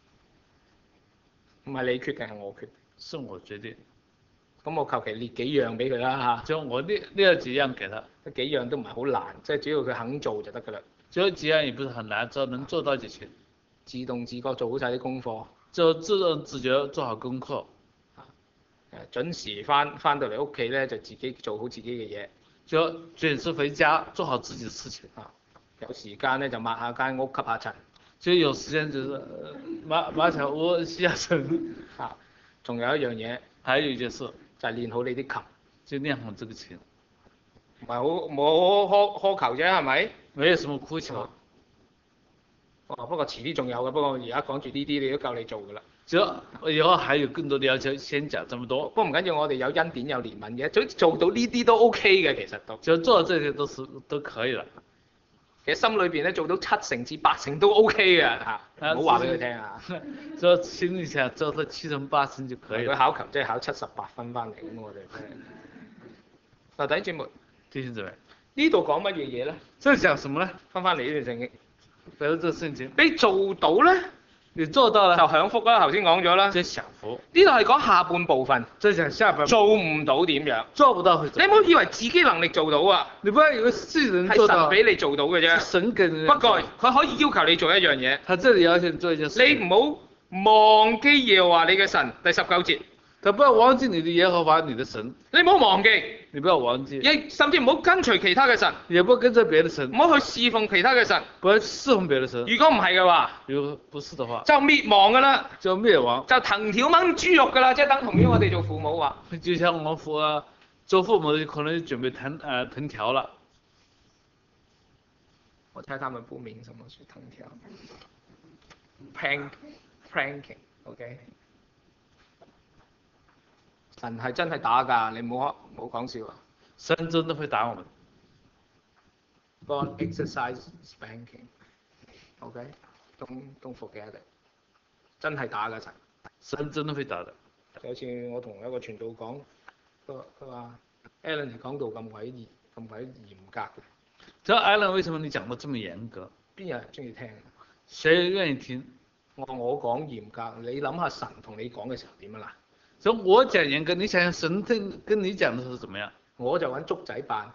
唔係你決定，係我決定。 是我決定。 咁我求其列幾樣俾佢啦嚇。 就我列列咗幾樣給他。 幾樣都唔係好難，即係只要佢肯做就得㗎啦。 就幾樣也不是很難，只要能做到就行。 自動自覺做好晒啲功課。 就自動自覺做好功課。 誒，準時翻翻到嚟屋企咧，就自己做好自己嘅嘢。 就準時回家，做好自己嘅事情。 啊，有時間咧就抹下間屋，吸下塵。 就有時間就是抹抹下屋，吸下塵。 啊，仲有一樣嘢。 還有一件事。 就係練好你啲琴。 就練好這個琴。 唔係好冇苛苛求啫，係咪？ 沒有什麼苛求。 哦，不過遲啲仲有嘅，不過而家講住呢啲，你都夠你做㗎啦。 就以後還有更多的要求，先講這麼多。 不過唔緊要，我哋有恩典有憐憫嘅，總做到呢啲都 OK 嘅，其實都。 就做到這些都是都可以啦。 其實心裏邊咧做到七成至八成都 OK 嘅嚇，唔好話俾佢聽啊。 就心裡想做到七成八成就可以。 佢考球即係考七十八分翻嚟咁，我哋真係。嗱，弟兄姊妹， 弟兄姊妹， 呢度講乜嘢嘢咧？ 即係講什麼咧？翻翻嚟呢段聖經。 嚟到這聖經。 你做到咧？ 你做到啦， 就享福啦，頭先講咗啦。 即係享福。 呢度係講下半部分。 即係講下半部分。 做唔到點樣？ 做不到會怎麼樣？ 你唔好以為自己能力做到啊！ 你不要以為自己能做到。係神俾你做到嘅啫。 神給你。 不過佢可以要求你做一樣嘢。 他這裡要求你做一件事。 你唔好忘記耶和華你嘅神，第十九節。 他不要忘記你的耶和華你的神。 你唔好忘記。 你不要忘記。 亦甚至唔好跟隨其他嘅神。 也不跟着別的神。 唔好去侍奉其他嘅神。 不要侍奉別的神。 如果唔係嘅話， 如果不是的話， 就滅亡㗎啦。 就滅亡。 就藤條炆豬肉㗎啦，即係等同於我哋做父母話。 就像我們父啊，做父母可能準備藤呃藤條了。 我睇他們不明什麼是藤條。Prank, pranking，OK。神係真係打㗎，你唔好唔好講笑啊！ 神真的會打我們。 God exercise spanking，OK，don't don't forget it，真係打㗎神。 神真的會打的。 有次我同一個傳道講，佢佢話 Alan 你講到咁鬼嚴咁鬼嚴格嘅。 知道 Alan 為什麼你講得這麼嚴格？ 邊有人中意聽？ 誰願意聽？ 我我講嚴格，你諗下神同你講嘅時候點啊嗱？ 所以我講嚴格，你想想神跟跟你講的時候怎麼樣？ 我就揾竹仔扮。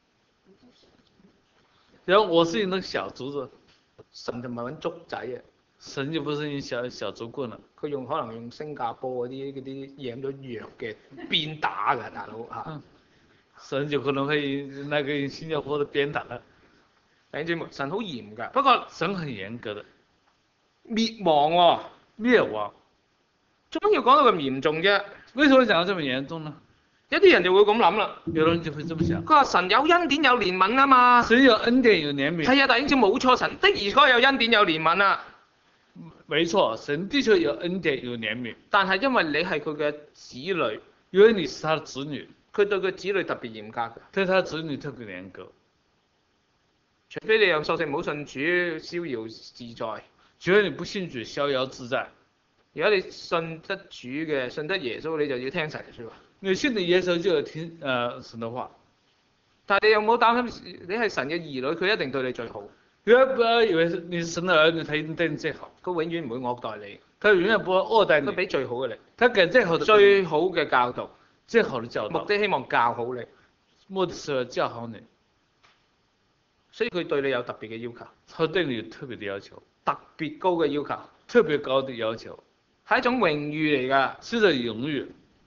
然後我是一個小竹子， 神就唔係揾竹仔啊。 神就不是用小小竹棍了， 佢用可能用新加坡嗰啲嗰啲染咗藥嘅鞭打㗎，大佬嚇。 嗯，神就可能會那個用新加坡的鞭打了。 弟兄姊妹，神好嚴㗎，不過神很嚴格的， 滅亡喎、 滅亡。 做乜要講到咁嚴重啫？ 為什麼講得這麼嚴重呢？ 有啲人就會咁諗啦。 有人就會這麼想。 佢話神有恩典有憐憫啊嘛。 神有恩典有憐憫。 係啊，弟兄姊妹冇錯，神的而且確有恩典有憐憫啊。 沒錯，神的確有恩典有憐憫。 但係因為你係佢嘅子女， 因為你是他的子女， 佢對佢子女特別嚴格嘅。 對他子女特別嚴格。 除非你有索性冇信主，逍遙自在。 除非你不信主，逍遙自在。 如果你信得主嘅，信得耶穌，你就要聽神嘅説話。 你信得耶穌就要聽呃神的話。 但係你有冇擔心？你係神嘅兒女，佢一定對你最好。 不要不要以為你是神的兒女，他一定對你最好。 佢永遠唔會惡待你。 他永遠不會惡待你。 佢俾最好嘅你。 他給最好的。 最好嘅教導。 最好的教導。 目的希望教好你。 目的是教好你。 所以佢對你有特別嘅要求。 他對你有特別的要求。 特別高嘅要求。 特別高的要求。 係一種榮譽嚟㗎。 是一種榮譽。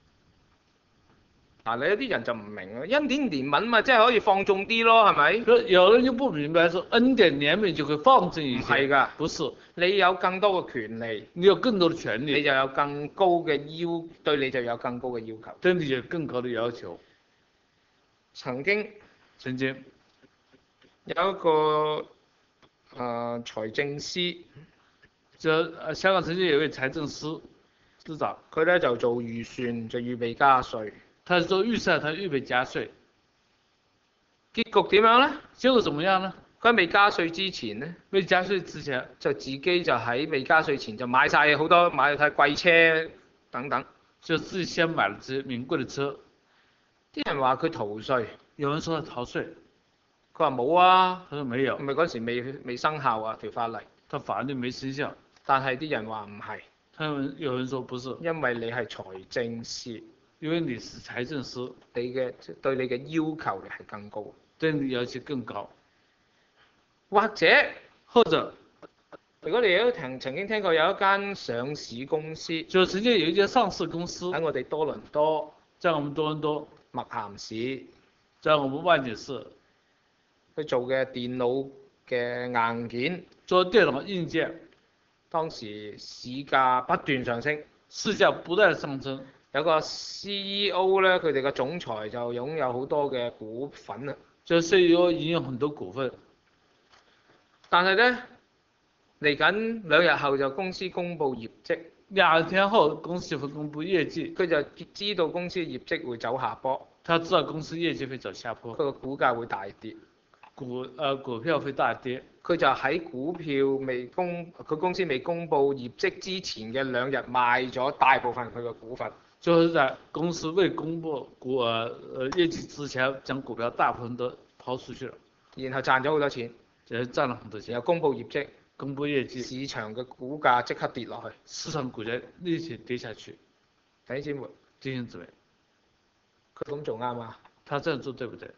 嗱，你有啲人就唔明啊，恩典憐憫嘛，即係可以放縱啲咯，係咪？ 有人就不明白，說恩典憐憫就會放縱一些。 係㗎。 不是。 你有更多嘅權利。 你有更多的權利。 你就有更高嘅要，對你就有更高嘅要求。 對你有更高的要求。 曾經。 曾經。 有一個誒、呃、財政司。 就誒香港曾經有一位財政司司長， 佢咧就做預算，就預備加稅。 他做預算，他預備加稅。 結局點樣咧？ 結果怎麼樣呢？ 佢喺未加稅之前咧， 未加稅之前就自己就喺未加稅前就買晒好多買晒貴車等等。 就自己先買了這名貴的車。 啲人話佢逃稅。 有人說他逃稅。 佢話冇啊。 他說沒有。 唔係嗰時未未生效啊條法例。 他法律沒生效。 但係啲人話唔係。 他們有人說不是。 因為你係財政司。 因為你是財政司。 你嘅對你嘅要求係更高。 對你要求更高。 或者或者， 如果你都聽曾經聽過有一間上市公司。 就曾經有一間上市公司喺我哋多倫多。 在我們多倫多。 麥咸市。 在我們萬錦市。 佢做嘅電腦嘅硬件。 做電腦硬件。 當時市價不斷上升。 市價不斷上升。 有個 C E O 咧，佢哋嘅總裁就擁有好多嘅股份啊。 就 C E O 已經有很多股份。 但係咧，嚟緊兩日後就公司公布業績。 兩天後公司會公布業績。 佢就知道公司業績會走下坡。 他知道公司業績會走下坡。 佢個股價會大跌。 股呃股票會大跌。 佢就喺股票未公，佢公司未公布業績之前嘅兩日賣咗大部分佢嘅股份。 就是在公司未公布股呃呃業績之前，將股票大部分都拋出去了。 然後賺咗好多錢。 就賺了很多錢。 然後公布業績。 公布業績。 市場嘅股價即刻跌落去。 市場股價立即跌下去。 弟兄姊妹。 弟兄姊妹。 佢咁做啱嘛？ 他這樣做對不對？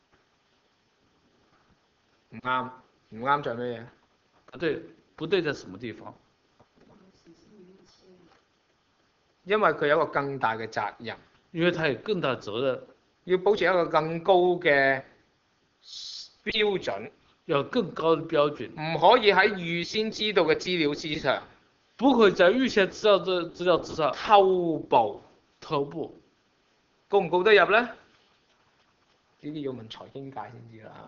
唔啱，唔啱在咩嘢？ 不對，不對在什麼地方？ 因為佢有一個更大嘅責任。 因為他有更大責任。 要保持一個更高嘅標準。 有更高的標準。 唔可以喺預先知道嘅資料之上。 不可以在預先知道嘅資料之上偷步。 偷步。 告唔告得入咧？呢啲要問財經界先知啦。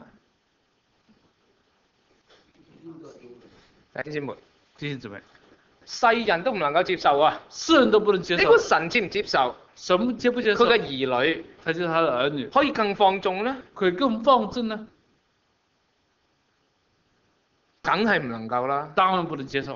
弟兄姊妹， 弟兄姊妹， 世人都唔能夠接受啊！ 世人都不能接受。 你估神接唔接受？ 神接不接受？ 佢嘅兒女， 他就是他的兒女， 可以更放縱咧？ 佢更放縱呢？ 梗係唔能夠啦。 當然不能接受。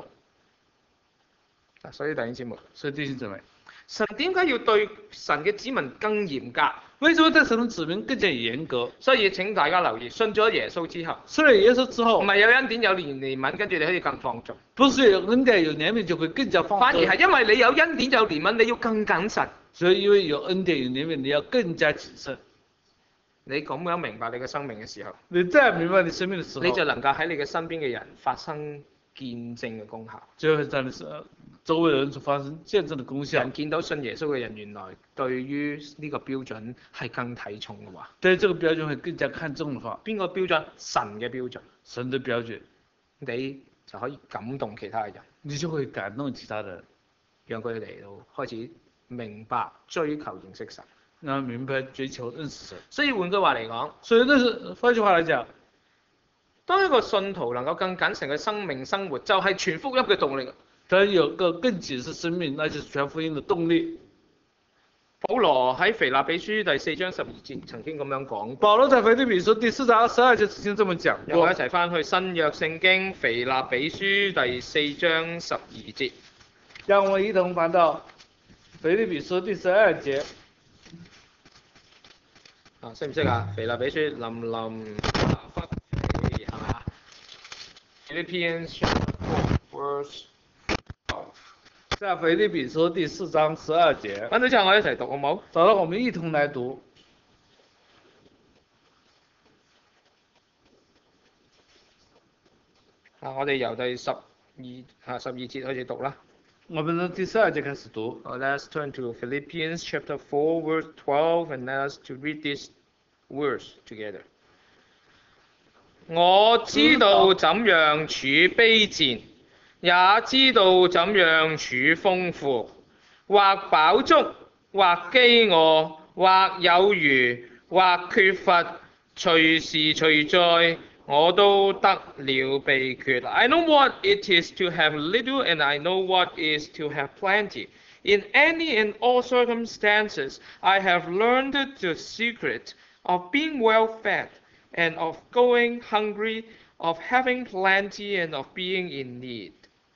所以弟兄姊妹， 所以弟兄姊妹， 神點解要對神嘅子民更嚴格？ 為什麼對神的子民更加嚴格？ 所以請大家留意，信咗耶穌之後， 信了耶穌之後， 唔係有恩典有憐憫，跟住你可以更放縱。 不是有恩典有憐憫就會更加放縱。 反而係因為你有恩典有憐憫，你要更謹慎。 所以因為有恩典有憐憫，你要更加謹慎。 你咁樣明白你嘅生命嘅時候， 你再明白你生命嘅時候， 你就能夠喺你嘅身邊嘅人發生見證嘅功效。 就會在你身周圍人所發生見證的功效。 人見到信耶穌嘅人，原來對於呢個標準係更睇重嘅話， 對這個標準會更加看重的話， 邊個標準？神嘅標準。 神的標準， 你就可以感動其他嘅人， 你就會感動其他人， 讓佢哋到開始明白追求認識神。 讓他明白追求認識神。 所以換句話嚟講， 所以那是換句話嚟講， 當一個信徒能夠更謹慎嘅生命生活，就係、是、傳福音嘅動力。 當有個更謹慎生命，那就是傳福音嘅動力。 保羅喺腓立比書第四章十二節曾經咁樣講。 保羅在腓立比書第四章十二節曾經這麼講。 讓我一齊翻去新約聖經腓立比書第四章十二節。 讓我一同翻到腓立比書第十二節。 啊，識唔識啊？腓立比書林林忽係嘛 ？Philippians four verse twelve。 在腓立比書第四章十二節。 揾到之後我一齊讀好冇？ 找到我們一同來讀。 啊，我哋由第十二啊十二節開始讀啦。 我們從第十二節開始讀。 Uh, let's turn to Philippians chapter four verse twelve and let us to read this verse together. 我知道怎樣處卑賤，也知道怎樣處豐富，或飽足，或飢餓，或有餘，或缺乏，隨時隨在，我都得了秘訣。I know what it is to have little, and I know what is to have plenty. In any and all circumstances, I have learned the secret of being well fed, and of going hungry, of having plenty, and of being in need.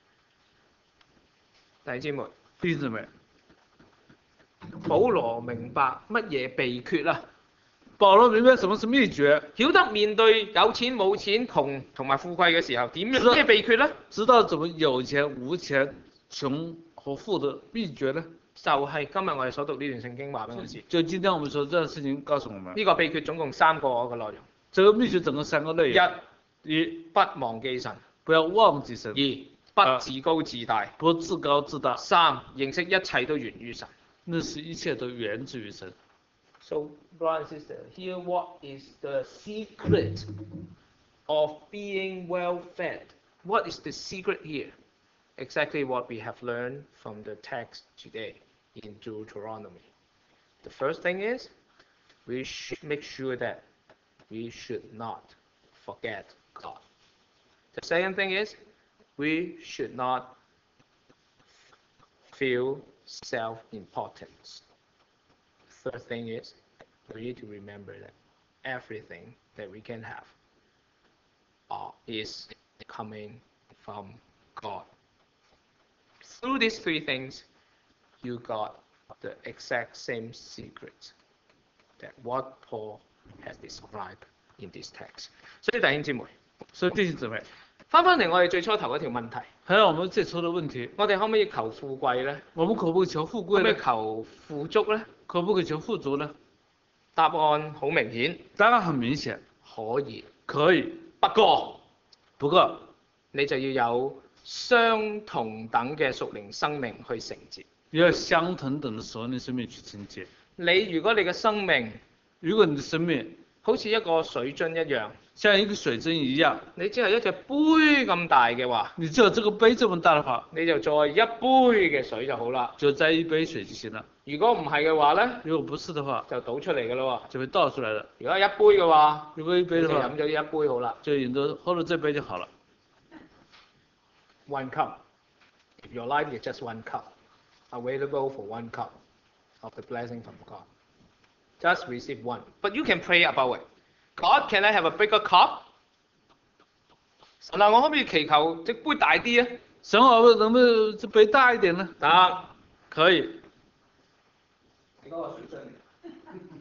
弟兄姊妹， 弟兄姊妹， 保羅明白乜嘢秘訣啦？ 保羅明白什麼是秘訣， 曉得面對有錢冇錢、窮同埋富貴嘅時候，點樣咩秘訣呢？ 知道怎麼有錢無錢、窮和富的秘訣呢？ 就係今日我哋所讀呢段聖經話俾我知。 就今天我們說這件事情告訴我們， 呢個秘訣總共三個嘅內容。 這個秘訣總共三個內容。 一，一不忘記神； 不要忘記神。 二，不自高自大； 不自高自大。 三，認識一切都源於神。 認識一切都源自於神。 So, brother and sister, here what is the secret of being well fed? What is the secret here? Exactly what we have learned from the text today in Deuteronomy. The first thing is, we should make sure that we should not forget God. The second thing is, we should not feel self-importance. Third thing is, we need to remember that everything that we can have uh, is coming from God. Through these three things, you got the exact same secret that what Paul has described in this text. 所以弟兄姊妹， 所以弟兄姊妹， 翻返嚟我哋最初頭嗰條問題， 還有我們最初的問題， 我哋可唔可以求富貴呢？ 我們可唔可以求富貴可唔可以呢？ 求富足呢？ 可不可以求富足呢？ 答案好明顯， 答案很明顯， 可以。 可以。 不過， 不過你就要有相同等嘅屬靈生命去承接。 要相同等的屬靈生命去承接。 你如果你嘅生命， 如果你的生命好似一個水樽一樣， 像一個水樽一樣， 你只係一隻杯咁大嘅話， 你只有這個杯這麼大的話， 你就載一杯嘅水就好啦。 就載一杯水就行了。 如果唔係嘅話咧， 如果不是的話， 就倒出嚟㗎咯喎。 就會倒出來了。 如果一杯嘅話， 如果一杯的話， 就飲咗呢一杯好啦。 就飲咗喝了這杯就好了。 One cup. If your life is just one cup, available for one cup of the blessing from God. Just receive one. But you can pray about it. God, can I have a bigger cup? 神啊，我可唔可以祈求隻杯大啲啊？ 神啊，我能不能這杯大一點呢？ 得， 可以。 你嗰個水樽嚟。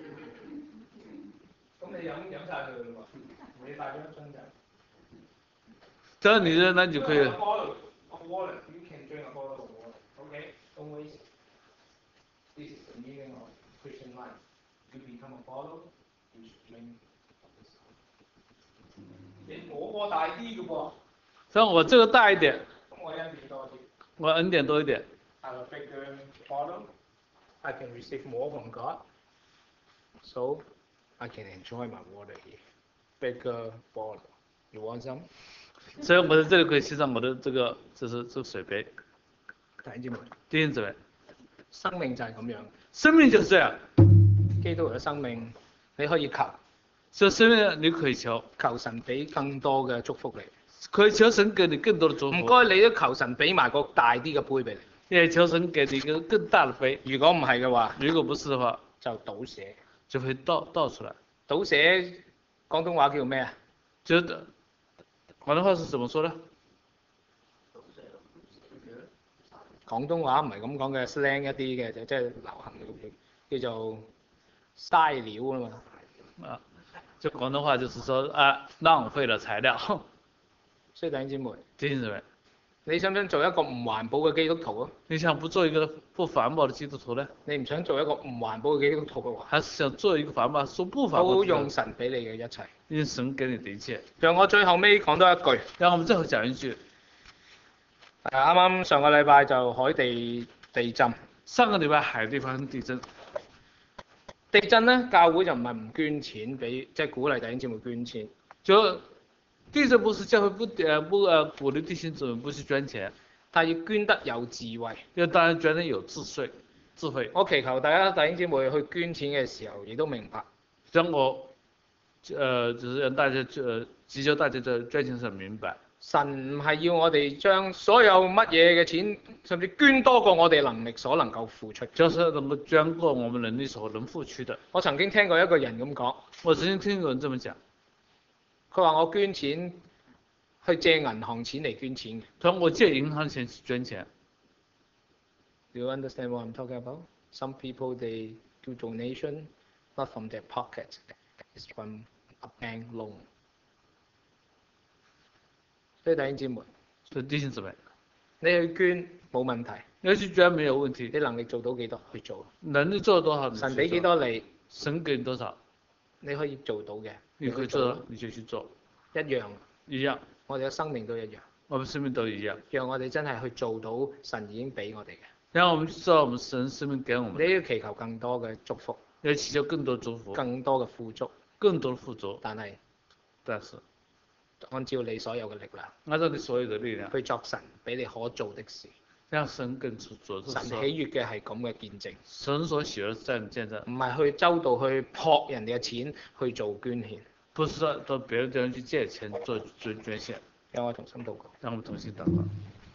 咁你飲飲曬佢嘞喎，你帶咗一樽仔。 這樣你呢，那就可以了。 Of water, you can drink a bottle of water. Okay, don't waste it. This is the meaning of Christian life. You become a follower, you should drink of this. 你我個大啲嘅噃。 像我这个大一点， 我恩典多啲。 我恩典多一點。 I have a bigger bottle. I can receive more from God. So I can enjoy my water here. Bigger bottle. You want some? 所以我在这里可以欣赏我的这个，这是这个水杯。 弟兄姊妹， 弟兄姊妹， 生命就係咁樣。 生命就是這樣。 基督徒嘅生命，你可以求， 所以生命你可以求， 求神俾更多嘅祝福你。 可以求神給你更多的祝福。 唔該，你都求神俾埋個大啲嘅杯俾你。 也求神給你一個更大的杯。 如果唔係嘅話， 如果不是的話， 就倒瀉。 就會倒倒出來。 倒瀉廣東話叫咩啊？ 就廣東話是怎麼說呢？ 廣東話唔係咁講嘅 slang 一啲嘅，就即係流行嘅叫做嘥料啊嘛。 啊，就廣東話就是說啊，浪費了材料。 所以弟兄姊妹， 弟兄姊妹， 你想唔想做一個唔環保嘅基督徒啊？ 你想不做一個不環保的基督徒呢？ 你唔想做一個唔環保嘅基督徒嘅話， 還是想做一個環保，說不環保？ 好好用神俾你嘅一切。 用神給你的一切。 讓我最後尾講多一句。 讓我們最後講一句。 誒，啱啱上個禮拜就海地地震。 上個禮拜海地發生地震。 地震咧，教會就唔係唔捐錢俾，即係鼓勵弟兄姊妹捐錢。 就地震不是教會不誒不誒鼓勵弟兄姊妹不去捐錢， 但係要捐得有智慧。 要當然捐得有智慧，智慧。 我祈求大家弟兄姊妹去捐錢嘅時候，亦都明白。 讓我誒、呃，就是讓大家誒，祈求大家在捐錢時明白。 神唔係要我哋將所有乜嘢嘅錢，甚至捐多過我哋能力所能夠付出。 就是能夠捐過我們能力所能付出的。 我曾經聽過一個人咁講。 我曾經聽過人這麼講。 佢話我捐錢去借銀行錢嚟捐錢。 佢話我借銀行錢去捐錢。 Do you understand what I'm talking about? Some people they do donation not from their pocket, it's from a bank loan. 所以弟兄姊妹， 所以弟兄姊妹， 你去捐冇問題， 你去捐沒有問題， 你能力做到幾多去做， 能力做多少， 神俾幾多你， 神給你多少， 你可以做到嘅， 你可以做到，你就去做， 一樣， 一樣， 我哋嘅生命都一樣， 我們生命都一樣， 讓我哋真係去做到神已經俾我哋嘅， 讓我們知道我們神生命給我們， 你要祈求更多嘅祝福， 要祈求更多祝福， 更多嘅富足， 更多的富足， 但係， 但是。 按照你所有嘅力量， 按照你所有嘅力量去作神俾你可做的事。 讓神更做神喜悅嘅係咁嘅見證。 神所喜悅這樣見證。 唔係去周到去撲人哋嘅錢去做捐獻。 不是說到別人地方去借錢做做捐獻。 讓我同心禱告。 讓我們同心禱告。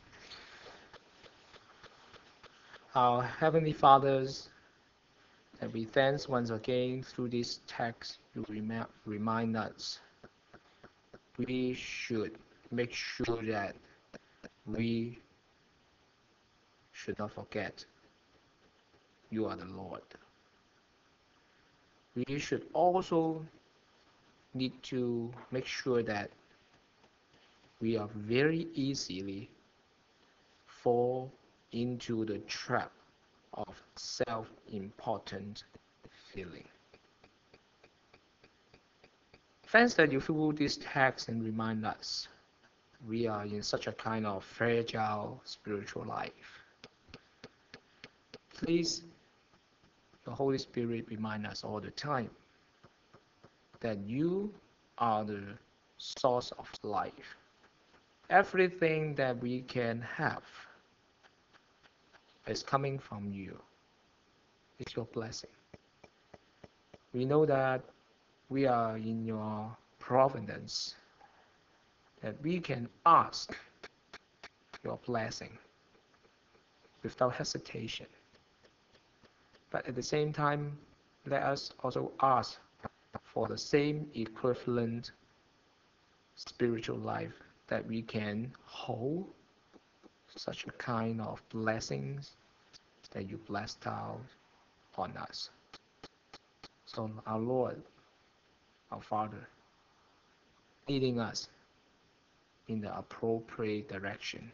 Our Heavenly Fathers, and we thanks once again through this text you remind remind us. We should make sure that we should not forget you are the Lord. We should also need to make sure that we are very easily fall into the trap of self-important feeling. Thanks that you through this text and remind us we are in such a kind of fragile spiritual life. Please, the Holy Spirit remind us all the time that you are the source of life. Everything that we can have is coming from you. It's your blessing. We know that we are in your providence, that we can ask your blessing without hesitation. But at the same time, let us also ask for the same equivalent spiritual life that we can hold such a kind of blessings that you blessed out on us. So our Lord, our Father, leading us in the appropriate direction.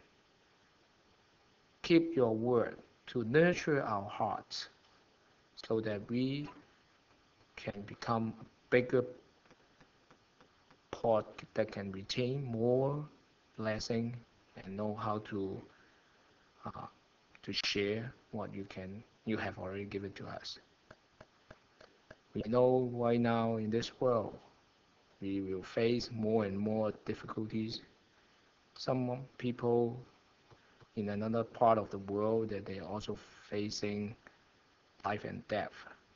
Keep your word to nurture our hearts so that we can become a bigger pot that can retain more blessing and know how to uh, to share what you can you have already given to us. We know right now in this world we will face more and more difficulties. Some people in another part of the world that they are also facing life and death.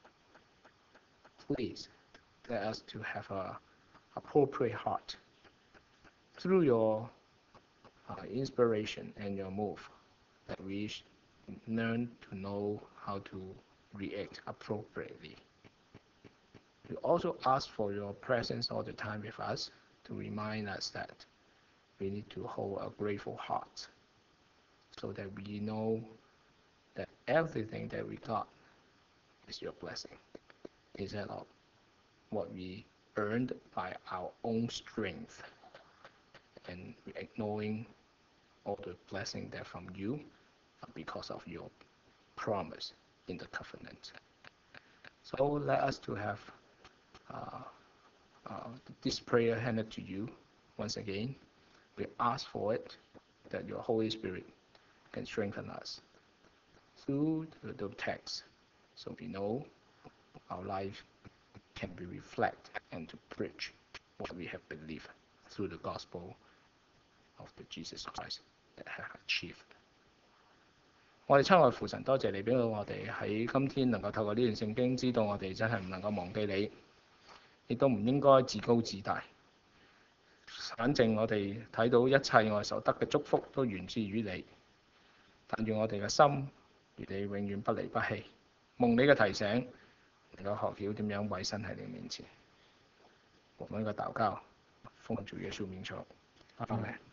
Please let us to have a appropriate heart through your uh, inspiration and your move, that we learn to know how to react appropriately. We also ask for your presence all the time with us to remind us that we need to hold a grateful heart so that we know that everything that we got is your blessing. Is that all what we earned by our own strength, and ignoring all the blessing that from you because of your promise in the covenant. So let us to have uh, uh, this prayer handed to you once again. We ask for it, that your Holy Spirit can strengthen us through the, the text, so we know our life can be reflect and to preach what we have believed through the gospel of the Jesus Christ that have achieved. 我哋親愛父神，多謝你俾到我哋喺今天能夠透過呢段聖經，知道我哋真係唔能夠忘記你，亦都唔應該自高自大。反正我哋睇到一切我哋所得嘅祝福都源自於你，但願我哋嘅心與你永遠不離不棄。蒙你嘅提醒，能夠學曉點樣委身喺你面前。我們嘅禱告，奉主耶穌名求，阿門。